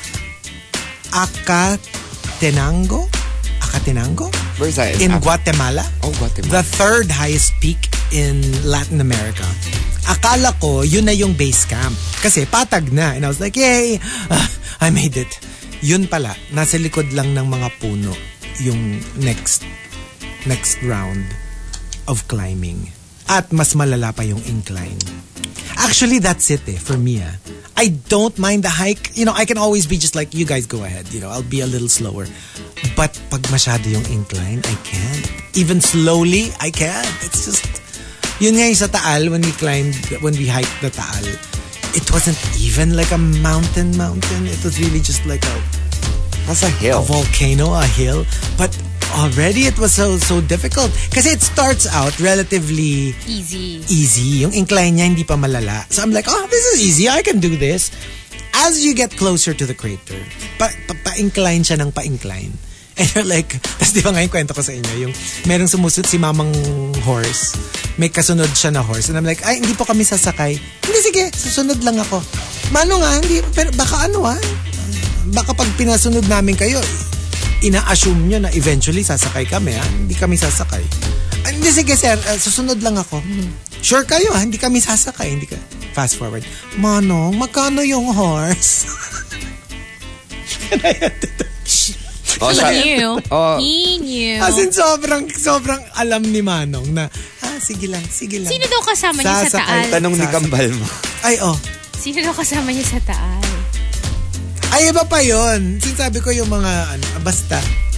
Acatenango? Acatenango? Where's that? In Af- Guatemala. Oh, Guatemala. The third highest peak in Latin America. Akala ko, yun na yung base camp. Kasi patag na. And I was like, yay! Uh, I made it. Yun pala, nasa likod lang ng mga puno yung next next round of climbing. At mas malala pa yung incline. Actually, that's it eh, for me. Ah. I don't mind the hike. You know, I can always be just like, you guys go ahead. You know, I'll be a little slower. But pag masyado yung incline, I can't. Even slowly, I can't. It's just, yun nga yung sa Taal, when we climbed, when we hiked the Taal, it wasn't even like a mountain mountain. It was really just like a, That's a hill. a volcano, a hill. But already it was so so difficult. Kasi it starts out relatively Easy. easy. Yung incline niya hindi pa malala. So I'm like, oh, this is easy. I can do this. As you get closer to the crater, pa, pa, pa-incline siya ng pa-incline. And you're like, tas di ba nga yung kwento ko sa inyo, yung merong sumusot si mamang horse, may kasunod siya na horse. And I'm like, ay, hindi po kami sasakay. Hindi, sige, susunod lang ako. Mano nga, hindi, pero baka ano ah, baka pag pinasunod namin kayo, ina-assume nyo na eventually sasakay kami ah. Hindi kami sasakay. Ah, hindi, sige sir, uh, susunod lang ako. Sure kayo ah, hindi kami sasakay. Hindi ka. Fast forward. Manong, magkano yung horse? And I had to Oh, He sa- knew. Oh. He knew. As in, sobrang, sobrang alam ni Manong na, ah, sige lang, sige lang. Sino daw kasama niya sa Sasakay. Taal? Tanong ni Kambal mo. Ay, oh. Sino daw kasama niya sa Taal? Ay, iba pa yun. Sinasabi ko yung mga, ano, basta.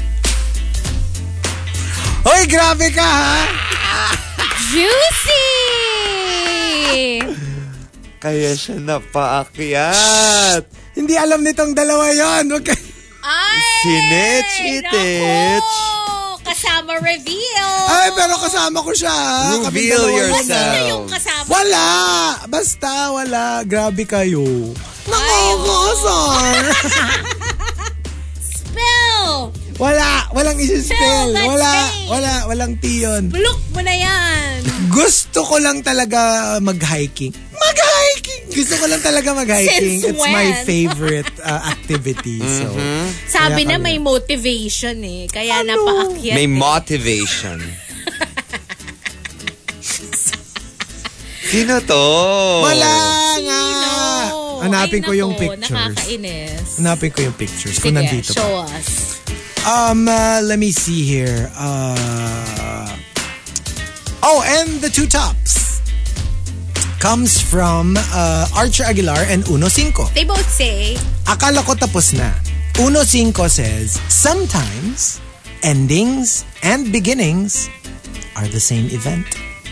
Hoy, grabe ka, ha? Juicy! Kaya siya napaakyat. Hindi alam nitong dalawa yun. Wag ka- Ay! Sinitch, ititch. Naku! Kasama reveal! Ay, pero kasama ko siya. ha? Kaming Reveal dalawa yun, yourself. ha? Sino yung kasama? Wala! Basta, wala. Grabe kayo. Nakakasar. Spill! Wala. Walang isi-spell. let's Wala. say. Wala. Walang piyon. Block mo na yan! Gusto ko lang talaga mag-hiking. Mag-hiking! Gusto ko lang talaga mag-hiking. Since It's my when? favorite uh, activity. So, Sabi Kaya na kami- may motivation eh. Kaya Ano? napaakyat May eh. motivation. Sino to? wala nga. No. Hanapin Ay, ko yung naku, pictures. Nakakainis. Hanapin ko yung pictures. Kung Sige, nandito pa. show us. Um, uh, let me see here. Uh, oh, and the two tops comes from uh, Archer Aguilar and Uno Cinco. They both say, Akala ko tapos na. Uno Cinco says, sometimes endings and beginnings are the same event.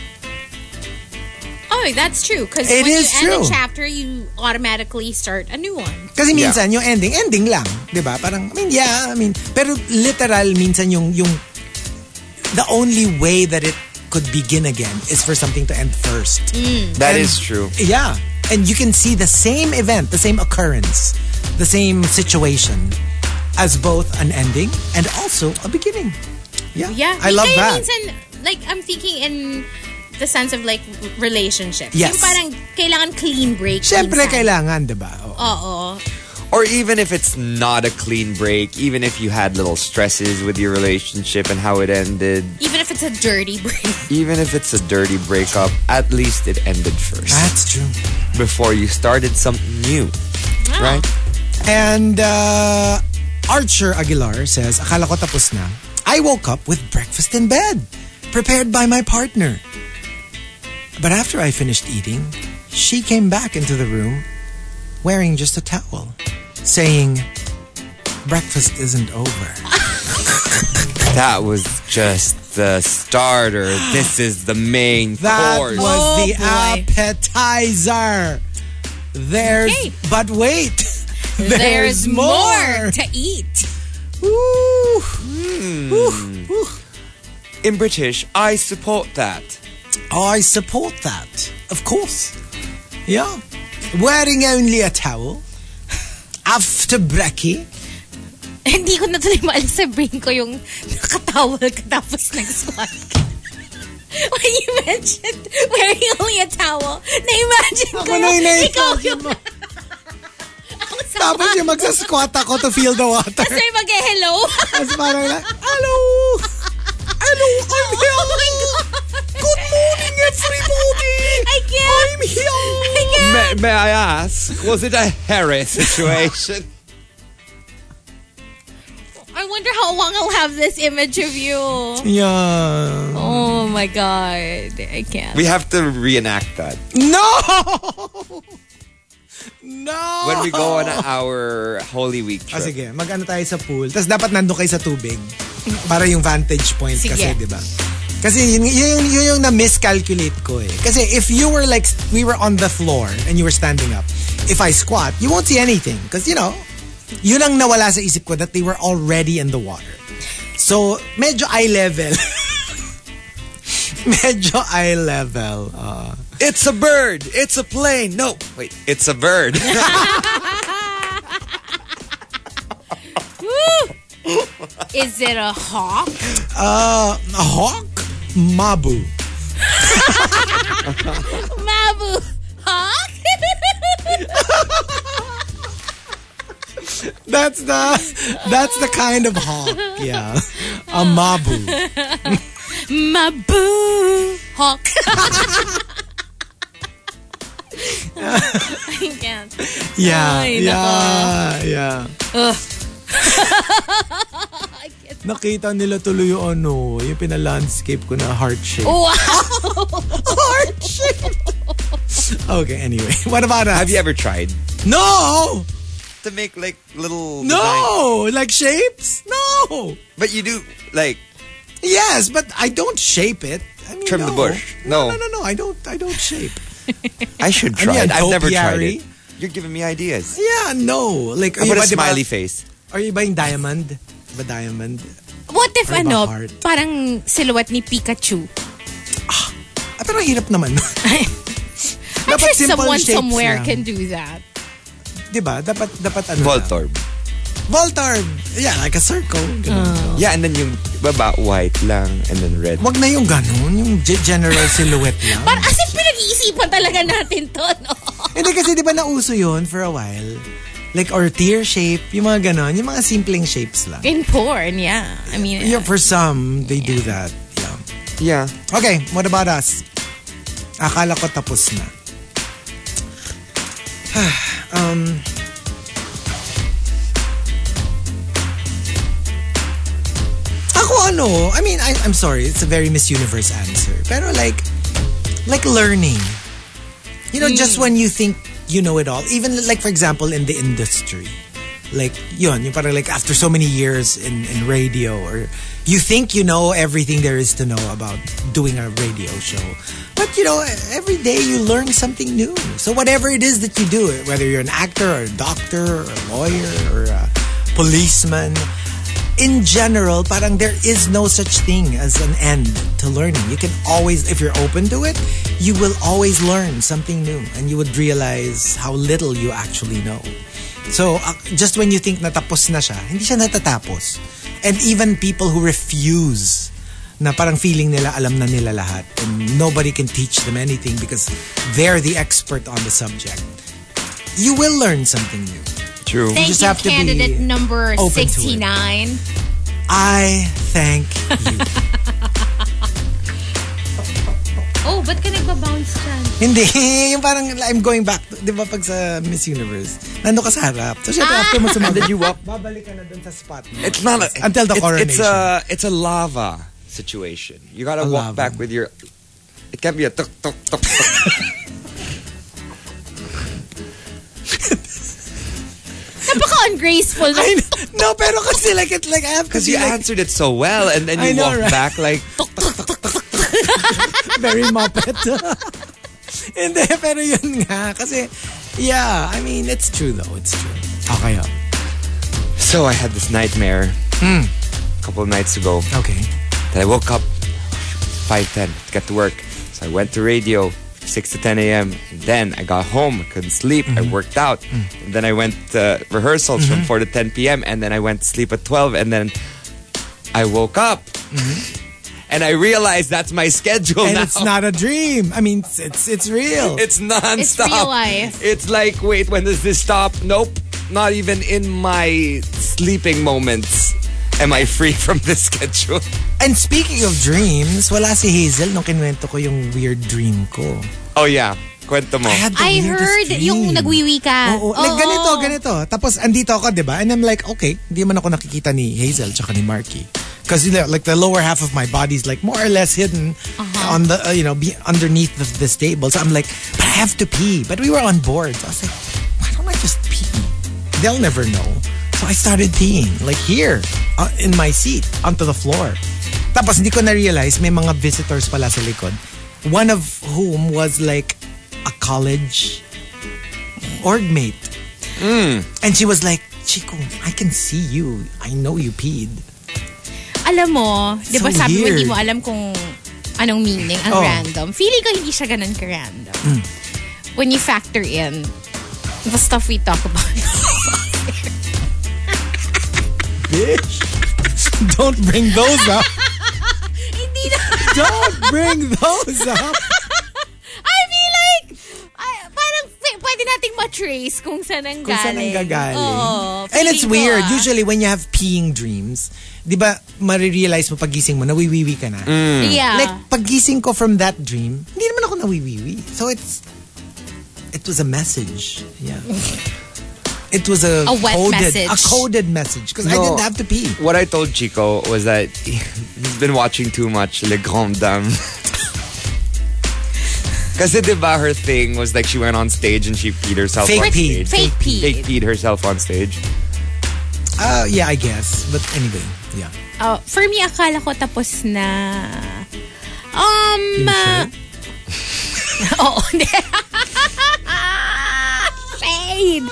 oh, that's true. Because It when is you end true. a chapter, you automatically start a new one. Kasi minsan yung ending, ending lang, 'di ba? Parang I mean, yeah, I mean, pero literal minsan yung yung the only way that it could begin again is for something to end first. That And- is true. Yeah. And you can see the same event, the same occurrence, the same situation as both an ending and also a beginning. Yeah. Yeah. I love Kaya that. minsan, like, I'm thinking in the sense of like relationships. Yes. Yung parang kailangan clean break. Siyempre minsan. kailangan, 'di ba? Oo. Oo. Or even if it's not a clean break, even if you had little stresses with your relationship and how it ended, Even if it's a dirty break. even if it's a dirty breakup, at least it ended first That's true. before you started something new, right? And uh, Archer Aguilar says, akala ko tapos na. I woke up with breakfast in bed, prepared by my partner. But after I finished eating, she came back into the room wearing just a towel, saying, breakfast isn't over. That was just the starter. This is the main That course. was Oh, the boy. appetizer. There's, Okay. but wait, there's, There's more. more to eat. Ooh. Hmm. In British, I support that. I support that. Of course. Yeah. Wearing only a towel. After brekkie. Hindi ko na tuloy maalis sa brain ko yung nakatawal ka tapos nag-squat ka. When you mentioned wearing only a towel, na-imagine ko Ako na yung yung ikaw na-imagine yung... mo. Ako sa Tapos yung magsasquat ako to feel the water. Tapos may mag-hello. Tapos parang like, hello. Hello, I'm here. Oh my God. Good morning, everybody. I can't. I'm here. I can't. May, may I ask, was it a hairy situation? I wonder how long I'll have this image of you. Yeah. Oh my God. I can't. We have to reenact that. No! No! When we go on our Holy Week Ah, trip. sige, mag-ano tayo sa pool. Tapos dapat nandun kayo sa tubig. Para yung vantage point Sige. kasi, di ba? Kasi yun, yun, yun, yun yung na-miscalculate ko eh. Kasi if you were like, we were on the floor and you were standing up, if I squat, you won't see anything. Because, you know, yun ang nawala sa isip ko that they were already in the water. So, medyo eye level. medyo eye level. Uh, It's a bird. It's a plane. No, wait. It's a bird. Is it a hawk? uh, a hawk? Mabu. Mabu. Hawk? That's the that's the kind of hawk. Yeah. A mabu. Mabu. Hawk. I can't. Yeah. Ay, yeah. Yeah. Ugh. Nakita nila tuloy yung ano, yung pina-landscape ko na heart shape. Wow. Heart shape. Okay, anyway. What about us? Have you ever tried No! to make like little design? No! Like shapes? No! But you do like Yes, but I don't shape it. I mean, Trim no. the bush. No. No. no, no, no. I don't. I don't shape. I should Ano try yan, it. I've never tried topiary? it. You're giving me ideas. Yeah, no. Like, How about a iba, diba- smiley face? Or iba yung diamond? Iba diamond? What if Or iba ano, heart? parang silhouette ni Pikachu? Ah, pero ang hirap naman. I'm Dapat sure simple someone shapes somewhere lang. can do that. Diba? Dapat, dapat ano lang. Voltorb. Voltorb. Yeah, like a circle. Ganun. Yeah, and then yung baba white lang and then red. Wag na yung ganun. Yung ge- general silhouette lang. Parang as if pinag-iisipan talaga natin to, no? Hindi kasi di ba nauso yun for a while? Like, or tear shape, yung mga ganon, yung mga simpleng shapes lang. In porn, yeah. I mean, Yeah, for some, they do that. Yeah. Yeah. Okay, what about us? Akala ko tapos na. um, ako ano, I mean, I, I'm sorry, it's a very Miss Universe answer. Pero like, like learning. You know, just when you think you know it all. Even like, for example, in the industry. Like, yun, yung parang like after so many years in, in radio, or you think you know everything there is to know about doing a radio show. But, you know, every day you learn something new. So whatever it is that you do, whether you're an actor or a doctor or a lawyer or a policeman, in general, parang there is no such thing as an end to learning. You can always, if you're open to it, you will always learn something new and you would realize how little you actually know. So, uh, just when you think natapos na siya, hindi siya natatapos. And even people who refuse na parang feeling nila alam na nila lahat and nobody can teach them anything because they're the expert on the subject. You will learn something new. True. thank just you, have to be candidate number open to it. sixty-nine. I thank you. Oh, ba't ka nagbabounce dyan? Hindi, yung parang I'm going back to, di ba pag sa Miss Universe, nando ka sa harap. So syempre after mo sumagot, Did you walk? babalik ka na dun sa spot mo. It's not a, Until the it's, coronation. It's a it's a lava situation. You gotta A walk lava. back with your. It can't be a tuk tuk tuk tuk. ungraceful. I know, no, pero kasi like it, like I have to Because be you like, answered it so well, and then I you know, walk right? back like, very Muppet. Hindi, pero yun nga. Kasi, yeah, I mean, it's true though. It's true. Okay, oh. so I had this nightmare Mm. a couple of nights ago. Okay. Then I woke up five ten to get to work. So I went to radio six to ten a.m. And then I got home. I couldn't sleep. I worked out. And then I went to rehearsals from four to ten p.m. And then I went to sleep at twelve. And then I woke up. And I realized that's my schedule And now. it's not a dream. I mean, it's it's, it's real. It's non-stop. It's real life. It's like, wait, when does this stop? Nope. Not even in my sleeping moments am I free from this schedule. And speaking of dreams, wala si Hazel nung kinwento ko yung weird dream ko. Oh yeah. Kwento mo. I had the I weirdest heard dream. yung nagwiwi ka. Oo, like Oo. ganito, ganito. Tapos andito ako, di ba? And I'm like, okay, hindi man ako nakikita ni Hazel tsaka ni Marky. Because you know, like the lower half of my body is like more or less hidden Uh-huh. on the, uh, you know, be underneath the, this table. So I'm like, but I have to pee. But we were on board. So I was like, why don't I just pee? They'll never know. So I started peeing, like here, uh, in my seat, onto the floor. Tapos hindi ko na-realize may mga visitors pala sa likod. One of whom was like a college org mate. And she was like, Chico, I can see you. I know you peed. Alam mo, di ba So sabi mo, weird. hindi mo alam kung anong meaning, ang Oh. random. Feeling ko hindi siya ganun ka-random. When you factor in the stuff we talk about. Bitch. Don't bring those up. Hindi na. Don't bring those up. I mean like, ay, parang p- pwede nating ma-trace kung saan ang Kung saan ang galing. gagaling. Oo, And it's feeling ko, weird. ah. Usually when you have peeing dreams, di ba, marirealize mo pagising mo, nawiwiwi ka na. Yeah. Like, pagising ko from that dream, hindi naman ako nawiwiwi. So it's, it was a message. Yeah. It was a, A wet coded, message. a coded message. Because I No. didn't have to pee. What I told Chico was that he's been watching too much Les Grandes Dames. Kasi diba her thing was like she went on stage and she peed herself Fake on peed. stage. Fake peed. Fake peed herself on stage. Uh, yeah, I guess. But anyway, yeah. Oh, for me, akala ko tapos na. Um, Yung uh, Oo, hindi. Shade.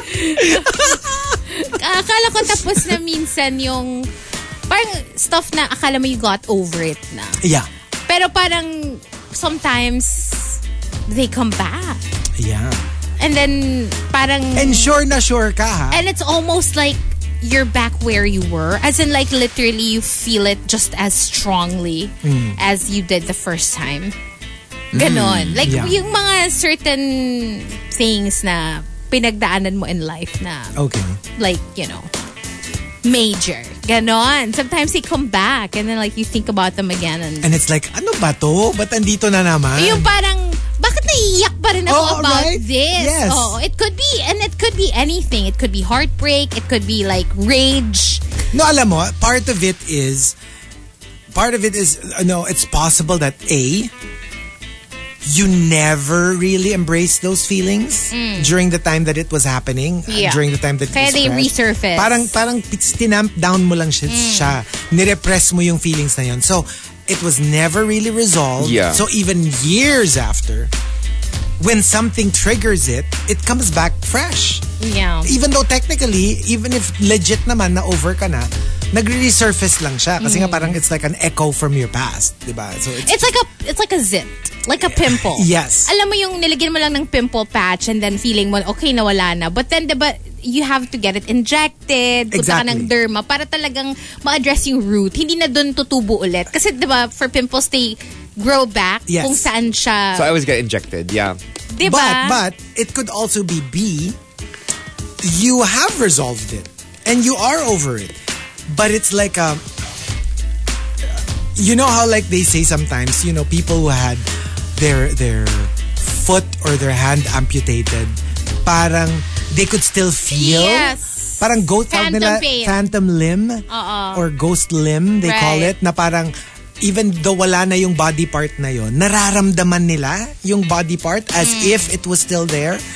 Akala ko tapos na minsan yung parang stuff na akala mo you got over it na. Yeah. Pero parang sometimes they come back. Yeah. And then parang And sure na sure ka, ha? and it's almost like you're back where you were. As in like literally you feel it just as strongly as you did the first time. Ganon. Like yeah. yung mga certain things na pinagdaanan mo in life na Okay. like, you know, major. Ganon. Sometimes they come back and then like you think about them again and, And it's like, ano ba to? Ba't andito na naman? yung parang bakit naiiyak pa rin ako Oh, about right? this? Yes. Oh, it could be, and it could be anything. It could be heartbreak. It could be like rage. No, alam mo, part of it is, part of it is, uh, no, it's possible that A, you never really embraced those feelings during the time that it was happening. uh, Yeah. During the time that it Kaya was they fresh. resurface. Parang, parang tinamp down mo lang siya. siya. Nirepress mo yung feelings na yun. So, it was never really resolved. Yeah. So, even years after, when something triggers it, it comes back fresh. Yeah. Even though technically, even if legit naman na over ka na, nagre-resurface lang siya. Kasi nga parang it's like an echo from your past. Diba? So it's, It's like a it's like a zit. Like a pimple. Yes. Alam mo yung nilagyan mo lang ng pimple patch and then feeling mo, okay, nawala na. But then, diba, you have to get it injected. Punta ka ng Exactly. derma para talagang ma-address yung root. Hindi na dun tutubo ulit. Kasi, diba, for pimples, they grow back Yes. kung saan siya. So I always get injected, yeah. Diba? But, but, it could also be B, you have resolved it. And you are over it. But it's like a, you know how like they say sometimes, you know, people who had their, their foot or their hand amputated, parang they could still feel. Yes. Parang ghost, tawag Phantom nila, pain. phantom limb. Oo. Or ghost limb, they call Right. it. Na parang, even though wala na yung body part na yon, nararamdaman nila yung body part as Mm. if it was still there.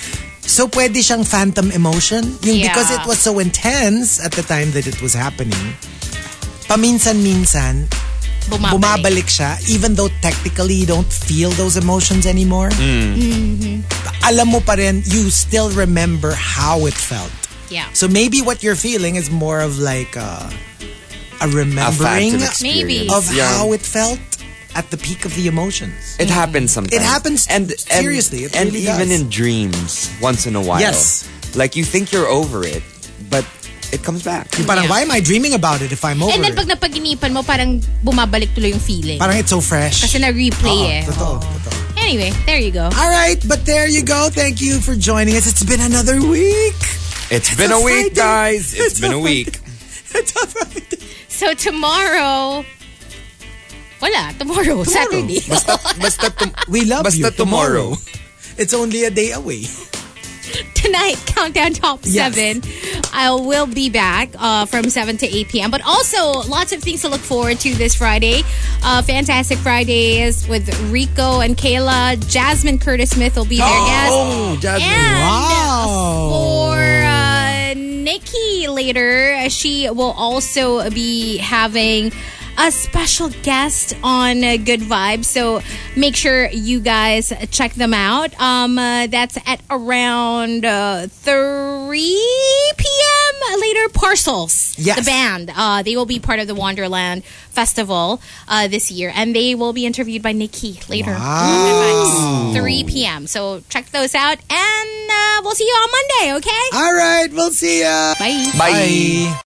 So pwede siyang phantom emotion? Yung Yeah. because it was so intense at the time that it was happening, paminsan-minsan, Bumabalik. bumabalik siya even though technically you don't feel those emotions anymore. Alam mo pa rin, you still remember how it felt. Yeah. So maybe what you're feeling is more of like a, a remembering A phantom Maybe. experience. of Yeah. how it felt at the peak of the emotions. It happens sometimes. It happens, and, and seriously, it and really even does. in dreams, once in a while. Yes. Like you think you're over it, but it comes back. Yung parang, Yeah. why am I dreaming about it if I'm over And then it? pag napaginipan mo, parang bumabalik tuloy yung feeling. Parang it's so fresh. Kasi na-replay Oo, eh. totoo, totoo. Anyway, there you go. All right, but there you go. Thank you for joining us. It's been another week. It's been a week, Friday. guys. It's been a week. It's a Friday. So tomorrow, wala, tomorrow, Saturday. Basta tum- We love Basta you. tomorrow. It's only a day away. Tonight, Countdown Top Yes. seven. I will be back uh, from seven to eight p.m. But also, lots of things to look forward to this Friday. Uh, Fantastic Fridays with Rico and Kayla. Jasmine Curtis Smith will be their guest. Oh, Jasmine. And Wow. for uh, Nikki later, she will also be having a special guest on uh, Good Vibes. So make sure you guys check them out. Um, uh, that's at around uh, three p.m. later. Parcels, Yes. the band. Uh, they will be part of the Wonderland Festival uh, this year. And they will be interviewed by Nikki later. Wow. At three p.m. So check those out. And uh, we'll see you on Monday, okay? All right, we'll see ya. Bye. Bye.